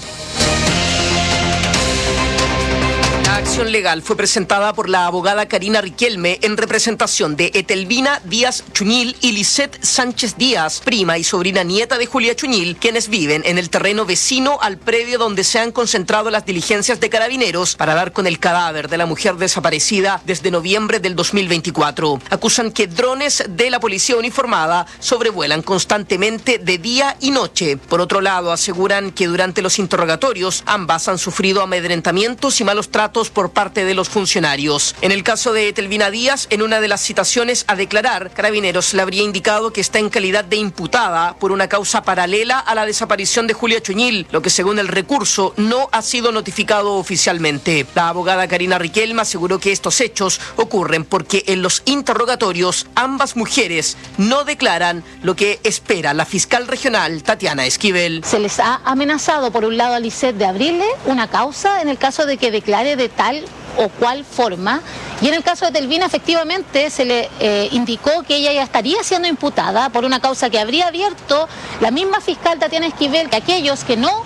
La acción legal fue presentada por la abogada Karina Riquelme en representación de Etelvina Díaz Chuñil y Lisette Sánchez Díaz, prima y sobrina nieta de Julia Chuñil, quienes viven en el terreno vecino al predio donde se han concentrado las diligencias de Carabineros para dar con el cadáver de la mujer desaparecida desde noviembre del dos mil veinticuatro. Acusan que drones de la policía uniformada sobrevuelan constantemente de día y noche. Por otro lado, aseguran que durante los interrogatorios ambas han sufrido amedrentamientos y malos tratos por parte de los funcionarios. En el caso de Etelvina Díaz, en una de las citaciones a declarar, Carabineros le habría indicado que está en calidad de imputada por una causa paralela a la desaparición de Julia Chuñil, lo que según el recurso no ha sido notificado oficialmente. La abogada Karina Riquelme aseguró que estos hechos ocurren porque en los interrogatorios ambas mujeres no declaran, lo que espera la fiscal regional Tatiana Esquivel. Se les ha amenazado por un lado a Lisette de abrirle una causa en el caso de que declare de tal o cual forma, y en el caso de Etelvina efectivamente se le eh, indicó que ella ya estaría siendo imputada por una causa que habría abierto la misma fiscal Tatiana Esquivel, que aquellos que no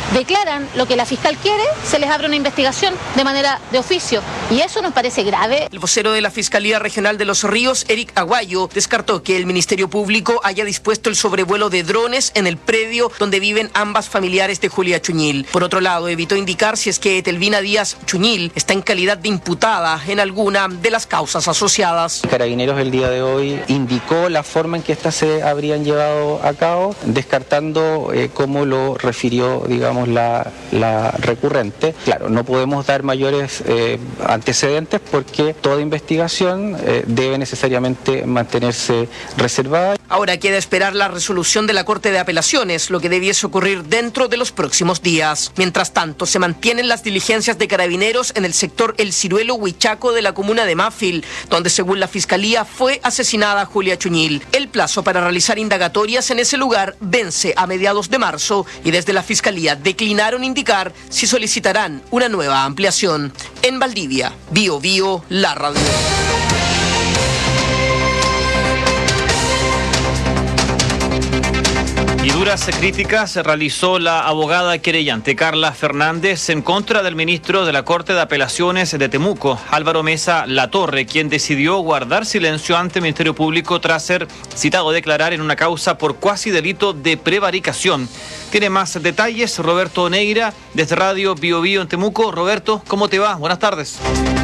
declaran lo que la fiscal quiere, se les abre una investigación de manera de oficio. Y eso nos parece grave. El vocero de la Fiscalía Regional de Los Ríos, Eric Aguayo, descartó que el Ministerio Público haya dispuesto el sobrevuelo de drones en el predio donde viven ambas familiares de Julia Chuñil. Por otro lado, evitó indicar si es que Etelvina Díaz Chuñil está en calidad de imputada en alguna de las causas asociadas. Carabineros el día de hoy indicó la forma en que estas se habrían llevado a cabo, descartando eh, cómo lo refirió, digamos, la, la recurrente. Claro, no podemos dar mayores eh, antecedentes porque toda investigación eh, debe necesariamente mantenerse reservada. Ahora queda esperar la resolución de la Corte de Apelaciones, lo que debiese ocurrir dentro de los próximos días. Mientras tanto, se mantienen las diligencias de Carabineros en el sector El Ciruelo Huichaco de la comuna de Mafil, donde según la Fiscalía fue asesinada Julia Chuñil. El plazo para realizar indagatorias en ese lugar vence a mediados de marzo y desde la Fiscalía declinaron indicar si solicitarán una nueva ampliación. En Valdivia, Bio Bio, la radio. Y duras críticas realizó la abogada querellante Carla Fernández en contra del ministro de la Corte de Apelaciones de Temuco, Álvaro Mesa Latorre, quien decidió guardar silencio ante el Ministerio Público tras ser citado a declarar en una causa por cuasi delito de prevaricación. Tiene más detalles Roberto Neira desde Radio Bio Bio en Temuco. Roberto, ¿cómo te va? Buenas tardes.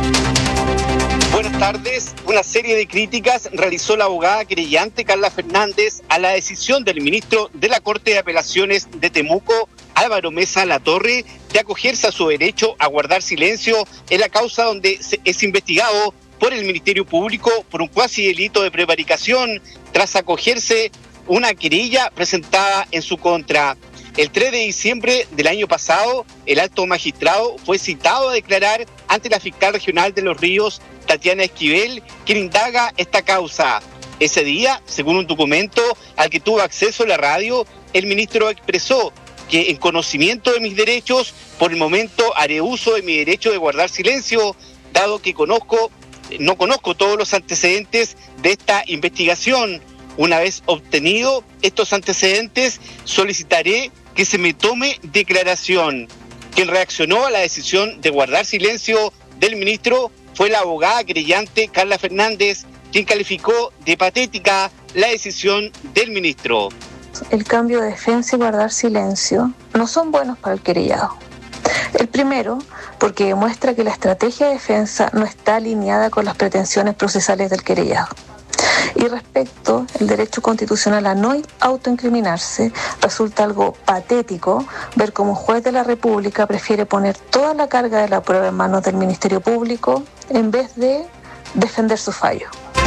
Buenas tardes. Una serie de críticas realizó la abogada querellante Carla Fernández a la decisión del ministro de la Corte de Apelaciones de Temuco, Álvaro Mesa Latorre, de acogerse a su derecho a guardar silencio en la causa donde es investigado por el Ministerio Público por un cuasi delito de prevaricación tras acogerse una querella presentada en su contra. El tres de diciembre del año pasado, el alto magistrado fue citado a declarar ante la fiscal regional de Los Ríos, Tatiana Esquivel, quien indaga esta causa. Ese día, según un documento al que tuvo acceso la radio, el ministro expresó que en conocimiento de mis derechos, por el momento haré uso de mi derecho de guardar silencio, dado que conozco, no conozco todos los antecedentes de esta investigación. Una vez obtenido estos antecedentes, solicitaré que se me tome declaración. Quien reaccionó a la decisión de guardar silencio del ministro fue la abogada querellante Carla Fernández, quien calificó de patética la decisión del ministro. El cambio de defensa y guardar silencio no son buenos para el querellado. El primero, porque demuestra que la estrategia de defensa no está alineada con las pretensiones procesales del querellado. Y respecto al derecho constitucional a no autoincriminarse, resulta algo patético ver cómo un juez de la República prefiere poner toda la carga de la prueba en manos del Ministerio Público en vez de defender su fallo.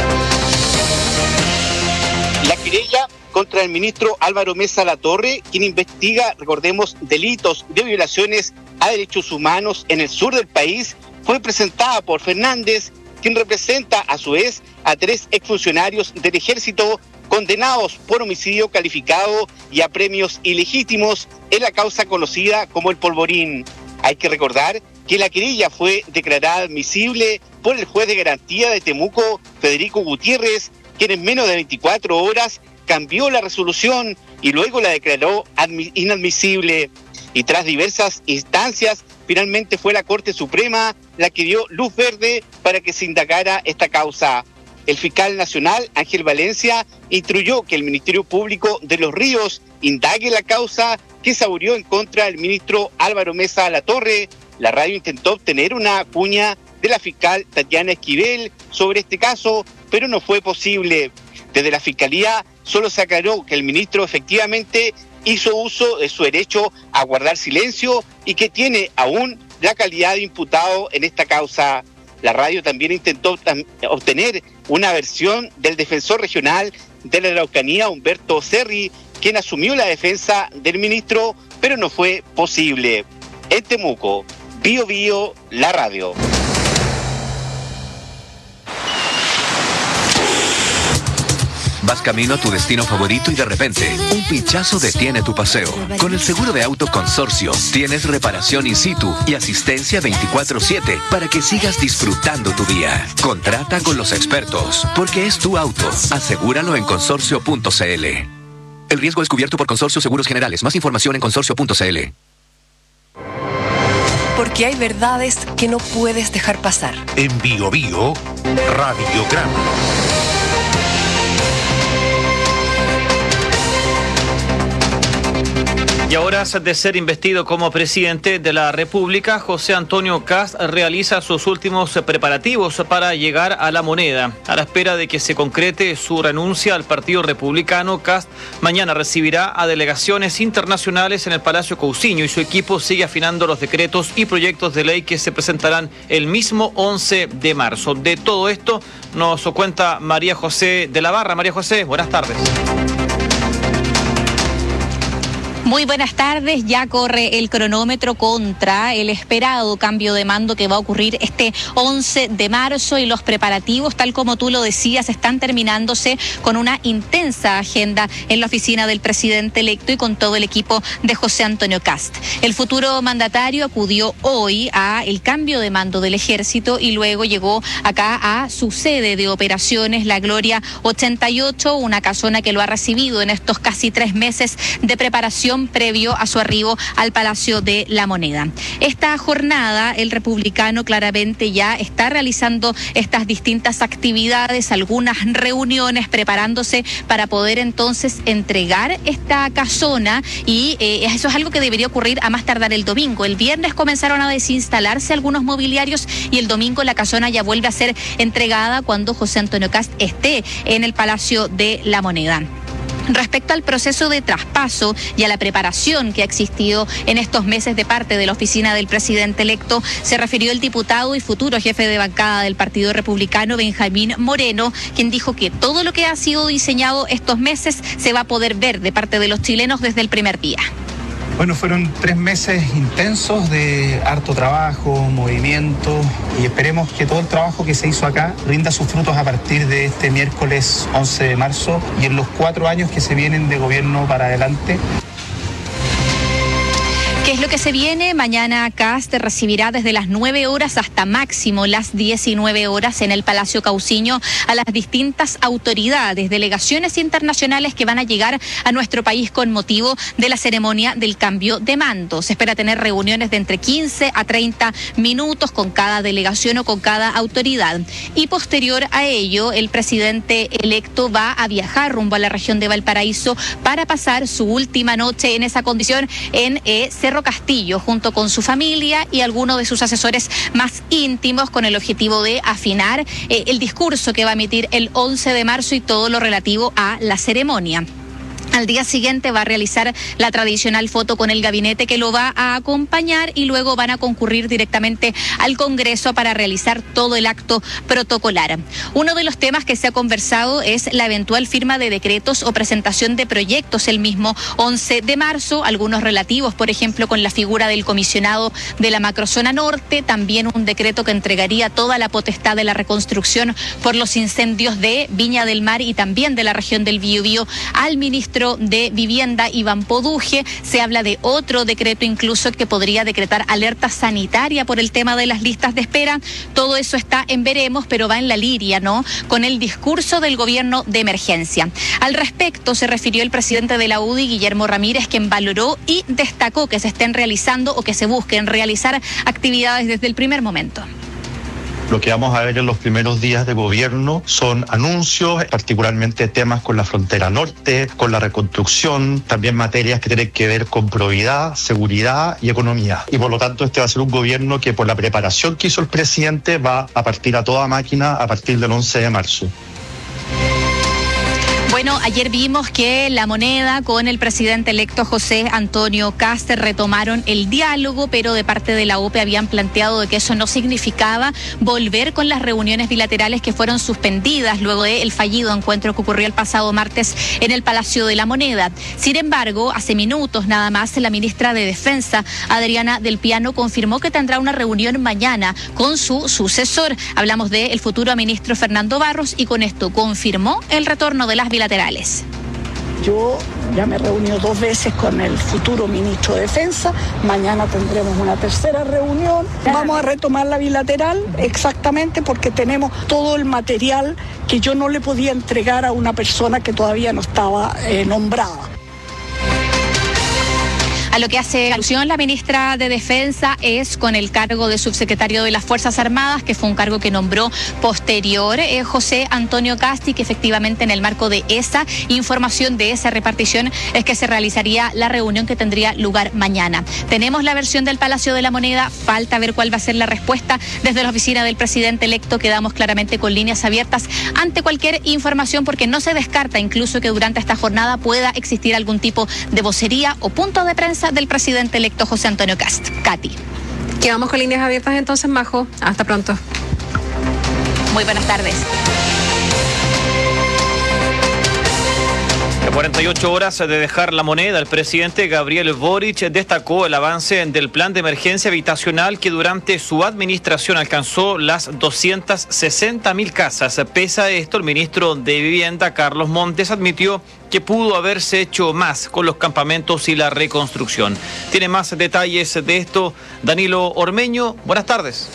La querella contra el ministro Álvaro Mesa Latorre, quien investiga, recordemos, delitos de violaciones a derechos humanos en el sur del país, fue presentada por Fernández, quien representa a su vez a tres exfuncionarios del ejército condenados por homicidio calificado y a premios ilegítimos en la causa conocida como el Polvorín. Hay que recordar que la querella fue declarada admisible por el juez de garantía de Temuco, Federico Gutiérrez, quien en menos de veinticuatro horas cambió la resolución y luego la declaró inadmisible. Y tras diversas instancias, finalmente fue la Corte Suprema la que dio luz verde para que se indagara esta causa. El fiscal nacional, Ángel Valencia, instruyó que el Ministerio Público de Los Ríos indague la causa que se abrió en contra del ministro Álvaro Mesa Latorre. La radio intentó obtener una cuña de la fiscal Tatiana Esquivel sobre este caso, pero no fue posible. Desde la Fiscalía solo se aclaró que el ministro efectivamente hizo uso de su derecho a guardar silencio y que tiene aún la calidad de imputado en esta causa. La radio también intentó tam- obtener una versión del defensor regional de la Araucanía, Humberto Cerri, quien asumió la defensa del ministro, pero no fue posible. En Temuco, Bio Bio, la radio. Vas camino a tu destino favorito y de repente, un pinchazo detiene tu paseo. Con el seguro de auto Consorcio, tienes reparación in situ y asistencia veinticuatro siete para que sigas disfrutando tu día. Contrata con los expertos, porque es tu auto. Asegúralo en consorcio punto c l. El riesgo es cubierto por Consorcio Seguros Generales. Más información en consorcio punto c l. Porque hay verdades que no puedes dejar pasar. En Bio Bio, Radiograma. Y a horas de ser investido como presidente de la República, José Antonio Kast realiza sus últimos preparativos para llegar a La Moneda. A la espera de que se concrete su renuncia al Partido Republicano, Kast mañana recibirá a delegaciones internacionales en el Palacio Cousiño y su equipo sigue afinando los decretos y proyectos de ley que se presentarán el mismo once de marzo. De todo esto nos cuenta María José de la Barra. María José, buenas tardes. Muy buenas tardes, ya corre el cronómetro contra el esperado cambio de mando que va a ocurrir este once de marzo y los preparativos, tal como tú lo decías, están terminándose con una intensa agenda en la oficina del presidente electo y con todo el equipo de José Antonio Kast. El futuro mandatario acudió hoy a el cambio de mando del ejército y luego llegó acá a su sede de operaciones, la Gloria ochenta y ocho, una casona que lo ha recibido en estos casi tres meses de preparación previo a su arribo al Palacio de La Moneda. Esta jornada, el republicano claramente ya está realizando estas distintas actividades, algunas reuniones, preparándose para poder entonces entregar esta casona y eh, eso es algo que debería ocurrir a más tardar el domingo. El viernes comenzaron a desinstalarse algunos mobiliarios y el domingo la casona ya vuelve a ser entregada cuando José Antonio Kast esté en el Palacio de La Moneda. Respecto al proceso de traspaso y a la preparación que ha existido en estos meses de parte de la oficina del presidente electo, se refirió el diputado y futuro jefe de bancada del Partido Republicano, Benjamín Moreno, quien dijo que todo lo que ha sido diseñado estos meses se va a poder ver de parte de los chilenos desde el primer día. Bueno, fueron tres meses intensos de harto trabajo, movimiento y esperemos que todo el trabajo que se hizo acá rinda sus frutos a partir de este miércoles once de marzo y en los cuatro años que se vienen de gobierno para adelante. ¿Qué es lo que se viene? Mañana Kast recibirá desde las nueve horas hasta máximo las diecinueve horas en el Palacio Cousiño a las distintas autoridades, delegaciones internacionales que van a llegar a nuestro país con motivo de la ceremonia del cambio de mando. Se espera tener reuniones de entre quince a treinta minutos con cada delegación o con cada autoridad. Y posterior a ello, el presidente electo va a viajar rumbo a la región de Valparaíso para pasar su última noche en esa condición en eh, Cerro Castillo, junto con su familia y algunos de sus asesores más íntimos, con el objetivo de afinar eh, el discurso que va a emitir el once de marzo y todo lo relativo a la ceremonia. Al día siguiente va a realizar la tradicional foto con el gabinete que lo va a acompañar y luego van a concurrir directamente al Congreso para realizar todo el acto protocolar. Uno de los temas que se ha conversado es la eventual firma de decretos o presentación de proyectos el mismo once de marzo, algunos relativos, por ejemplo, con la figura del comisionado de la macrozona norte, también un decreto que entregaría toda la potestad de la reconstrucción por los incendios de Viña del Mar y también de la región del Biobío al ministro de Vivienda, Iván Poduje. Se habla de otro decreto incluso que podría decretar alerta sanitaria por el tema de las listas de espera. Todo eso está en veremos, pero va en la línea, ¿no?, con el discurso del gobierno de emergencia. Al respecto se refirió el presidente de la U D I, Guillermo Ramírez, quien valoró y destacó que se estén realizando o que se busquen realizar actividades desde el primer momento. Lo que vamos a ver en los primeros días de gobierno son anuncios, particularmente temas con la frontera norte, con la reconstrucción, también materias que tienen que ver con probidad, seguridad y economía. Y por lo tanto este va a ser un gobierno que por la preparación que hizo el presidente va a partir a toda máquina a partir del once de marzo. Bueno, ayer vimos que La Moneda con el presidente electo José Antonio Kast retomaron el diálogo, pero de parte de la O P E habían planteado de que eso no significaba volver con las reuniones bilaterales que fueron suspendidas luego del fallido encuentro que ocurrió el pasado martes en el Palacio de La Moneda. Sin embargo, hace minutos nada más la ministra de Defensa, Adriana del Piano, confirmó que tendrá una reunión mañana con su sucesor. Hablamos del futuro ministro Fernando Barros y con esto confirmó el retorno de las bilaterales. Yo ya me he reunido dos veces con el futuro ministro de Defensa. Mañana tendremos una tercera reunión. Vamos a retomar la bilateral exactamente porque tenemos todo el material que yo no le podía entregar a una persona que todavía no estaba eh, nombrada. A lo que hace alusión la ministra de Defensa es con el cargo de subsecretario de las Fuerzas Armadas, que fue un cargo que nombró posterior eh, José Antonio Cast, y que efectivamente en el marco de esa información, de esa repartición, es que se realizaría la reunión que tendría lugar mañana. Tenemos la versión del Palacio de la Moneda, falta ver cuál va a ser la respuesta desde la oficina del presidente electo. Quedamos claramente con líneas abiertas ante cualquier información, porque no se descarta incluso que durante esta jornada pueda existir algún tipo de vocería o punto de prensa del presidente electo José Antonio Cast. Katy. Quedamos con líneas abiertas entonces, Majo. Hasta pronto. Muy buenas tardes. A cuarenta y ocho horas de dejar la moneda, el presidente Gabriel Boric destacó el avance del plan de emergencia habitacional que durante su administración alcanzó las doscientas sesenta mil casas. Pese a esto, el ministro de Vivienda, Carlos Montes, admitió que pudo haberse hecho más con los campamentos y la reconstrucción. Tiene más detalles de esto Danilo Ormeño. Buenas tardes.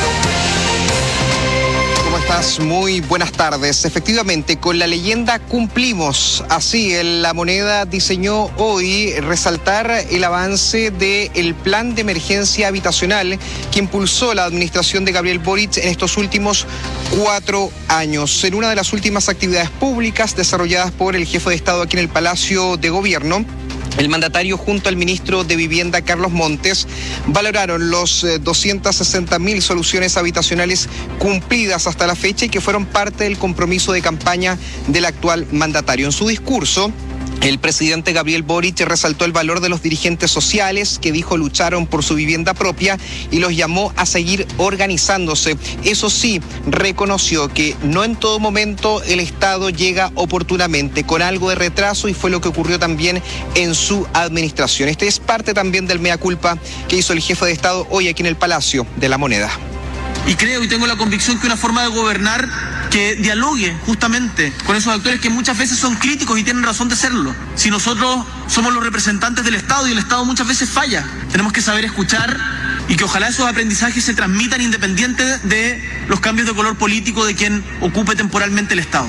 ¿Cómo estás? Muy buenas tardes. Efectivamente, con la leyenda cumplimos. Así, La Moneda diseñó hoy resaltar el avance del plan de emergencia habitacional que impulsó la administración de Gabriel Boric en estos últimos cuatro años. En una de las últimas actividades públicas desarrolladas por el jefe de Estado aquí en el Palacio de Gobierno, el mandatario junto al ministro de Vivienda, Carlos Montes, valoraron los eh, doscientas sesenta mil soluciones habitacionales cumplidas hasta la fecha y que fueron parte del compromiso de campaña del actual mandatario. En su discurso, el presidente Gabriel Boric resaltó el valor de los dirigentes sociales que dijo lucharon por su vivienda propia y los llamó a seguir organizándose. Eso sí, reconoció que no en todo momento el Estado llega oportunamente, con algo de retraso, y fue lo que ocurrió también en su administración. Este es parte también del mea culpa que hizo el jefe de Estado hoy aquí en el Palacio de la Moneda. Y creo y tengo la convicción que una forma de gobernar que dialogue justamente con esos actores que muchas veces son críticos y tienen razón de serlo. Si nosotros somos los representantes del Estado y el Estado muchas veces falla, tenemos que saber escuchar y que ojalá esos aprendizajes se transmitan independiente de los cambios de color político de quien ocupe temporalmente el Estado.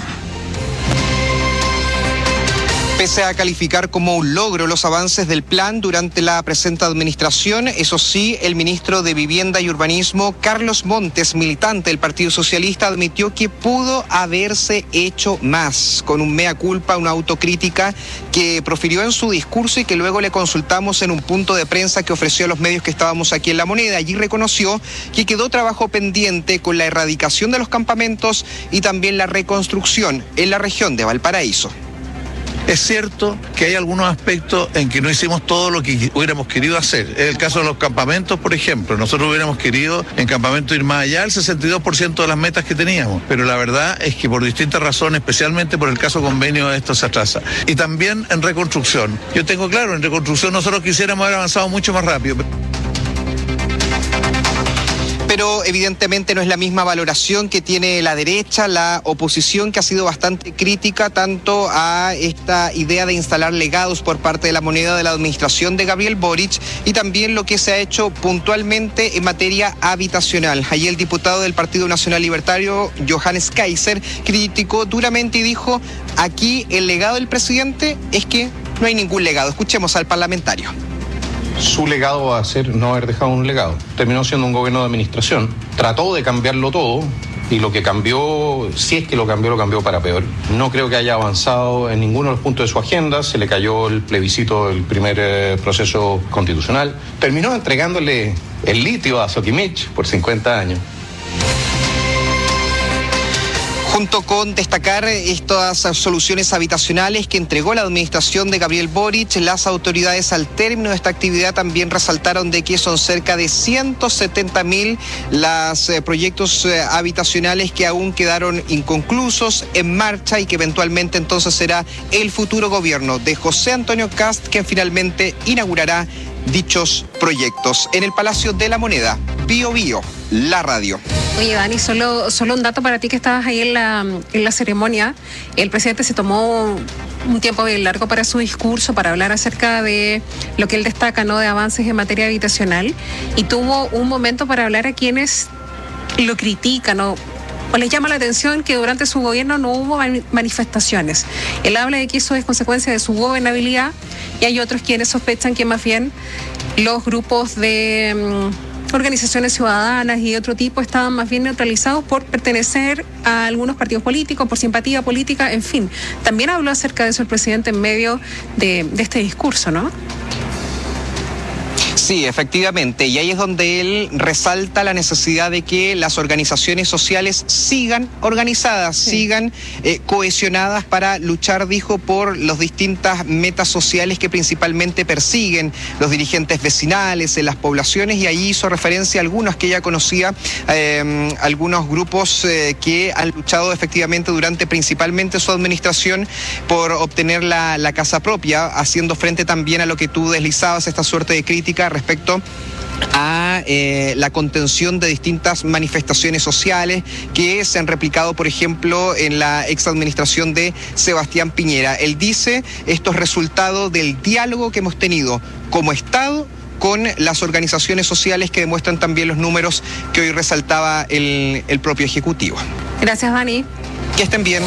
Pese a calificar como un logro los avances del plan durante la presente administración, eso sí, el ministro de Vivienda y Urbanismo, Carlos Montes, militante del Partido Socialista, admitió que pudo haberse hecho más, con un mea culpa, una autocrítica que profirió en su discurso y que luego le consultamos en un punto de prensa que ofreció a los medios que estábamos aquí en La Moneda. Allí reconoció que quedó trabajo pendiente con la erradicación de los campamentos y también la reconstrucción en la región de Valparaíso. Es cierto que hay algunos aspectos en que no hicimos todo lo que hubiéramos querido hacer. Es el caso de los campamentos, por ejemplo. Nosotros hubiéramos querido en campamento ir más allá del sesenta y dos por ciento de las metas que teníamos. Pero la verdad es que por distintas razones, especialmente por el caso convenio, esto se atrasa. Y también en reconstrucción. Yo tengo claro, en reconstrucción nosotros quisiéramos haber avanzado mucho más rápido. Pero evidentemente no es la misma valoración que tiene la derecha, la oposición, que ha sido bastante crítica tanto a esta idea de instalar legados por parte de La Moneda de la administración de Gabriel Boric y también lo que se ha hecho puntualmente en materia habitacional. Allí el diputado del Partido Nacional Libertario, Johannes Kaiser, criticó duramente y dijo: aquí el legado del presidente es que no hay ningún legado. Escuchemos al parlamentario. Su legado va a ser no haber dejado un legado. Terminó siendo un gobierno de administración. Trató de cambiarlo todo y lo que cambió, si es que lo cambió, lo cambió para peor. No creo que haya avanzado en ninguno de los puntos de su agenda. Se le cayó el plebiscito del primer eh, proceso constitucional. Terminó entregándole el litio a Sokimich por cincuenta años. Junto con destacar estas soluciones habitacionales que entregó la administración de Gabriel Boric, las autoridades al término de esta actividad también resaltaron de que son cerca de ciento setenta mil los eh, proyectos eh, habitacionales que aún quedaron inconclusos, en marcha, y que eventualmente entonces será el futuro gobierno de José Antonio Cast quien finalmente inaugurará dichos proyectos. En el Palacio de la Moneda, Bio Bio, la radio. Oye, Dani, solo, solo un dato para ti que estabas ahí en la, en la ceremonia. El presidente se tomó un tiempo bien largo para su discurso, para hablar acerca de lo que él destaca, ¿no?, de avances en materia habitacional, y tuvo un momento para hablar a quienes lo critican, ¿no?, o les llama la atención que durante su gobierno no hubo manifestaciones. Él habla de que eso es consecuencia de su gobernabilidad y hay otros quienes sospechan que más bien los grupos de um, organizaciones ciudadanas y de otro tipo estaban más bien neutralizados por pertenecer a algunos partidos políticos, por simpatía política, en fin. También habló acerca de eso el presidente en medio de, de este discurso, ¿no? Sí, efectivamente, y ahí es donde él resalta la necesidad de que las organizaciones sociales sigan organizadas, sí. sigan eh, cohesionadas para luchar, dijo, por las distintas metas sociales que principalmente persiguen los dirigentes vecinales en las poblaciones, y ahí hizo referencia a algunos que ella conocía, eh, algunos grupos eh, que han luchado efectivamente durante principalmente su administración por obtener la, la casa propia, haciendo frente también a lo que tú deslizabas, esta suerte de crítica respecto a eh, la contención de distintas manifestaciones sociales que se han replicado, por ejemplo, en la exadministración de Sebastián Piñera. Él dice, esto es resultado del diálogo que hemos tenido como Estado con las organizaciones sociales, que demuestran también los números que hoy resaltaba el, el propio Ejecutivo. Gracias, Dani. Que estén bien.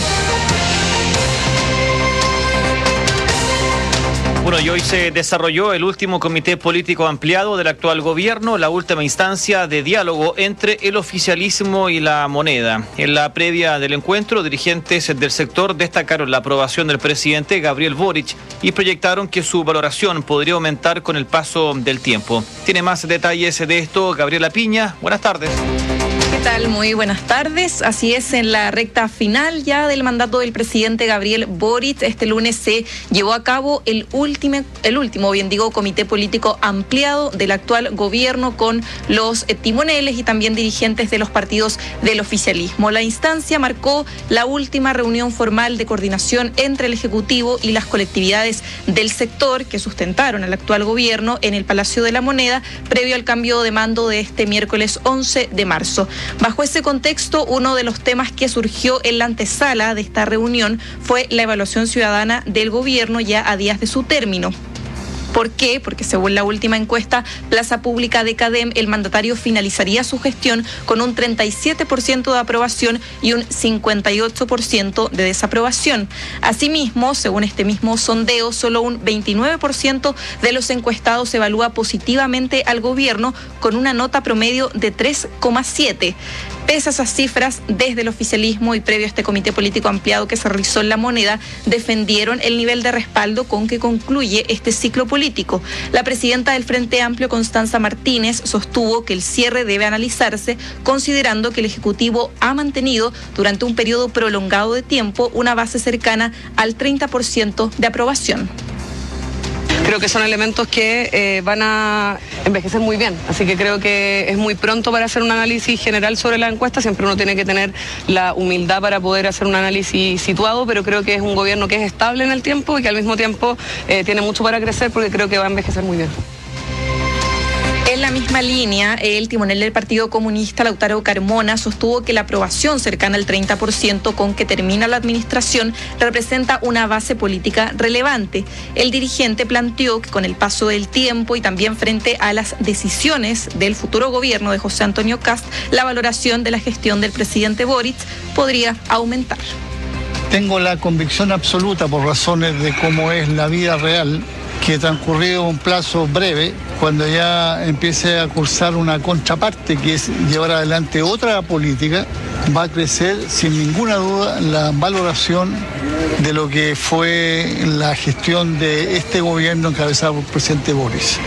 Bueno, y hoy se desarrolló el último comité político ampliado del actual gobierno, la última instancia de diálogo entre el oficialismo y la moneda. En la previa del encuentro, dirigentes del sector destacaron la aprobación del presidente Gabriel Boric y proyectaron que su valoración podría aumentar con el paso del tiempo. Tiene más detalles de esto Gabriela Piña. Buenas tardes. ¿Qué tal? Muy buenas tardes. Así es, en la recta final ya del mandato del presidente Gabriel Boric, este lunes se llevó a cabo el último, el último, bien digo, comité político ampliado del actual gobierno con los timoneles y también dirigentes de los partidos del oficialismo. La instancia marcó la última reunión formal de coordinación entre el Ejecutivo y las colectividades del sector que sustentaron al actual gobierno en el Palacio de la Moneda previo al cambio de mando de este miércoles once de marzo. Bajo ese contexto, uno de los temas que surgió en la antesala de esta reunión fue la evaluación ciudadana del gobierno ya a días de su término. ¿Por qué? Porque según la última encuesta Plaza Pública de CADEM, el mandatario finalizaría su gestión con un treinta y siete por ciento de aprobación y un cincuenta y ocho por ciento de desaprobación. Asimismo, según este mismo sondeo, solo un veintinueve por ciento de los encuestados evalúa positivamente al gobierno con una nota promedio de tres coma siete. Pese a esas cifras, desde el oficialismo y previo a este comité político ampliado que se realizó en La Moneda, defendieron el nivel de respaldo con que concluye este ciclo político. La presidenta del Frente Amplio, Constanza Martínez, sostuvo que el cierre debe analizarse considerando que el Ejecutivo ha mantenido durante un periodo prolongado de tiempo una base cercana al treinta por ciento de aprobación. Creo que son elementos que eh, van a envejecer muy bien, así que creo que es muy pronto para hacer un análisis general sobre la encuesta. Siempre uno tiene que tener la humildad para poder hacer un análisis situado, pero creo que es un gobierno que es estable en el tiempo y que al mismo tiempo eh, tiene mucho para crecer, porque creo que va a envejecer muy bien. En la misma línea, el timonel del Partido Comunista, Lautaro Carmona, sostuvo que la aprobación cercana al treinta por ciento con que termina la administración representa una base política relevante. El dirigente planteó que con el paso del tiempo y también frente a las decisiones del futuro gobierno de José Antonio Kast, la valoración de la gestión del presidente Boric podría aumentar. Tengo la convicción absoluta, por razones de cómo es la vida real, que transcurrido un plazo breve, cuando ya empiece a cursar una contraparte, que es llevar adelante otra política, va a crecer sin ninguna duda la valoración de lo que fue la gestión de este gobierno encabezado por el presidente Boris.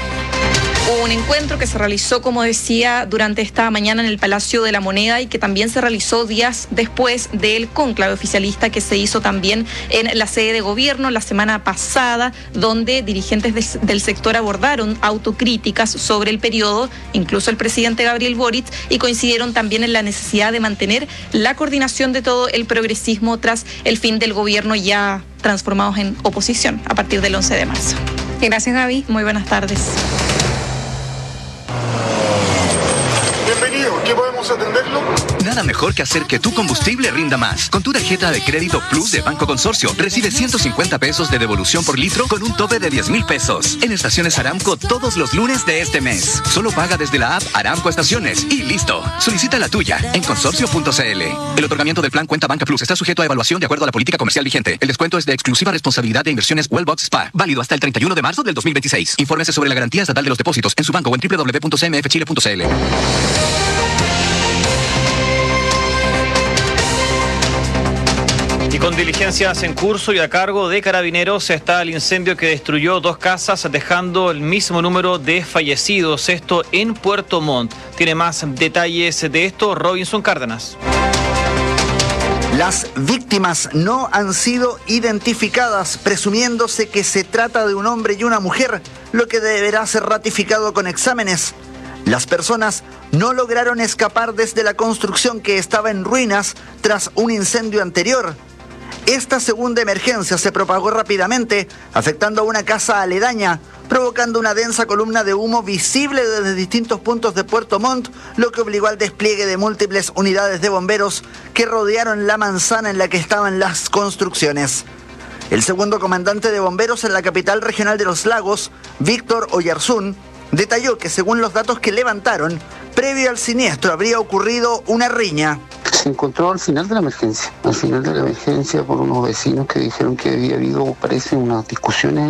Un encuentro que se realizó, como decía, durante esta mañana en el Palacio de la Moneda y que también se realizó días después del cónclave oficialista que se hizo también en la sede de gobierno la semana pasada, donde dirigentes de, del sector abordaron autocríticas sobre el periodo, incluso el presidente Gabriel Boric, y coincidieron también en la necesidad de mantener la coordinación de todo el progresismo tras el fin del gobierno, ya transformados en oposición a partir del once de marzo. Gracias, Gaby. Muy buenas tardes. Bienvenido, ¿qué podemos Vamos a atenderlo. Nada mejor que hacer que tu combustible rinda más. Con tu tarjeta de crédito Plus de Banco Consorcio, recibe ciento cincuenta pesos de devolución por litro con un tope de diez mil pesos. En estaciones Aramco todos los lunes de este mes. Solo paga desde la app Aramco Estaciones y listo. Solicita la tuya en consorcio punto c l. El otorgamiento del plan Cuenta Banca Plus está sujeto a evaluación de acuerdo a la política comercial vigente. El descuento es de exclusiva responsabilidad de Inversiones Wellbox Spa. Válido hasta el treinta y uno de marzo del dos mil veintiséis. Infórmese sobre la garantía estatal de los depósitos en su banco o en doble u doble u doble u punto c m f chile punto c l. Y con diligencias en curso y a cargo de Carabineros está el incendio que destruyó dos casas, dejando el mismo número de fallecidos, esto en Puerto Montt. Tiene más detalles de esto Robinson Cárdenas. Las víctimas no han sido identificadas, presumiéndose que se trata de un hombre y una mujer, lo que deberá ser ratificado con exámenes. Las personas no lograron escapar desde la construcción que estaba en ruinas tras un incendio anterior. Esta segunda emergencia se propagó rápidamente, afectando a una casa aledaña, provocando una densa columna de humo visible desde distintos puntos de Puerto Montt, lo que obligó al despliegue de múltiples unidades de bomberos que rodearon la manzana en la que estaban las construcciones. El segundo comandante de bomberos en la capital regional de los lagos, Víctor Oyarzún, detalló que según los datos que levantaron, previo al siniestro habría ocurrido una riña. Se encontró al final de la emergencia, al final de la emergencia por unos vecinos que dijeron que había habido, parece, unas discusiones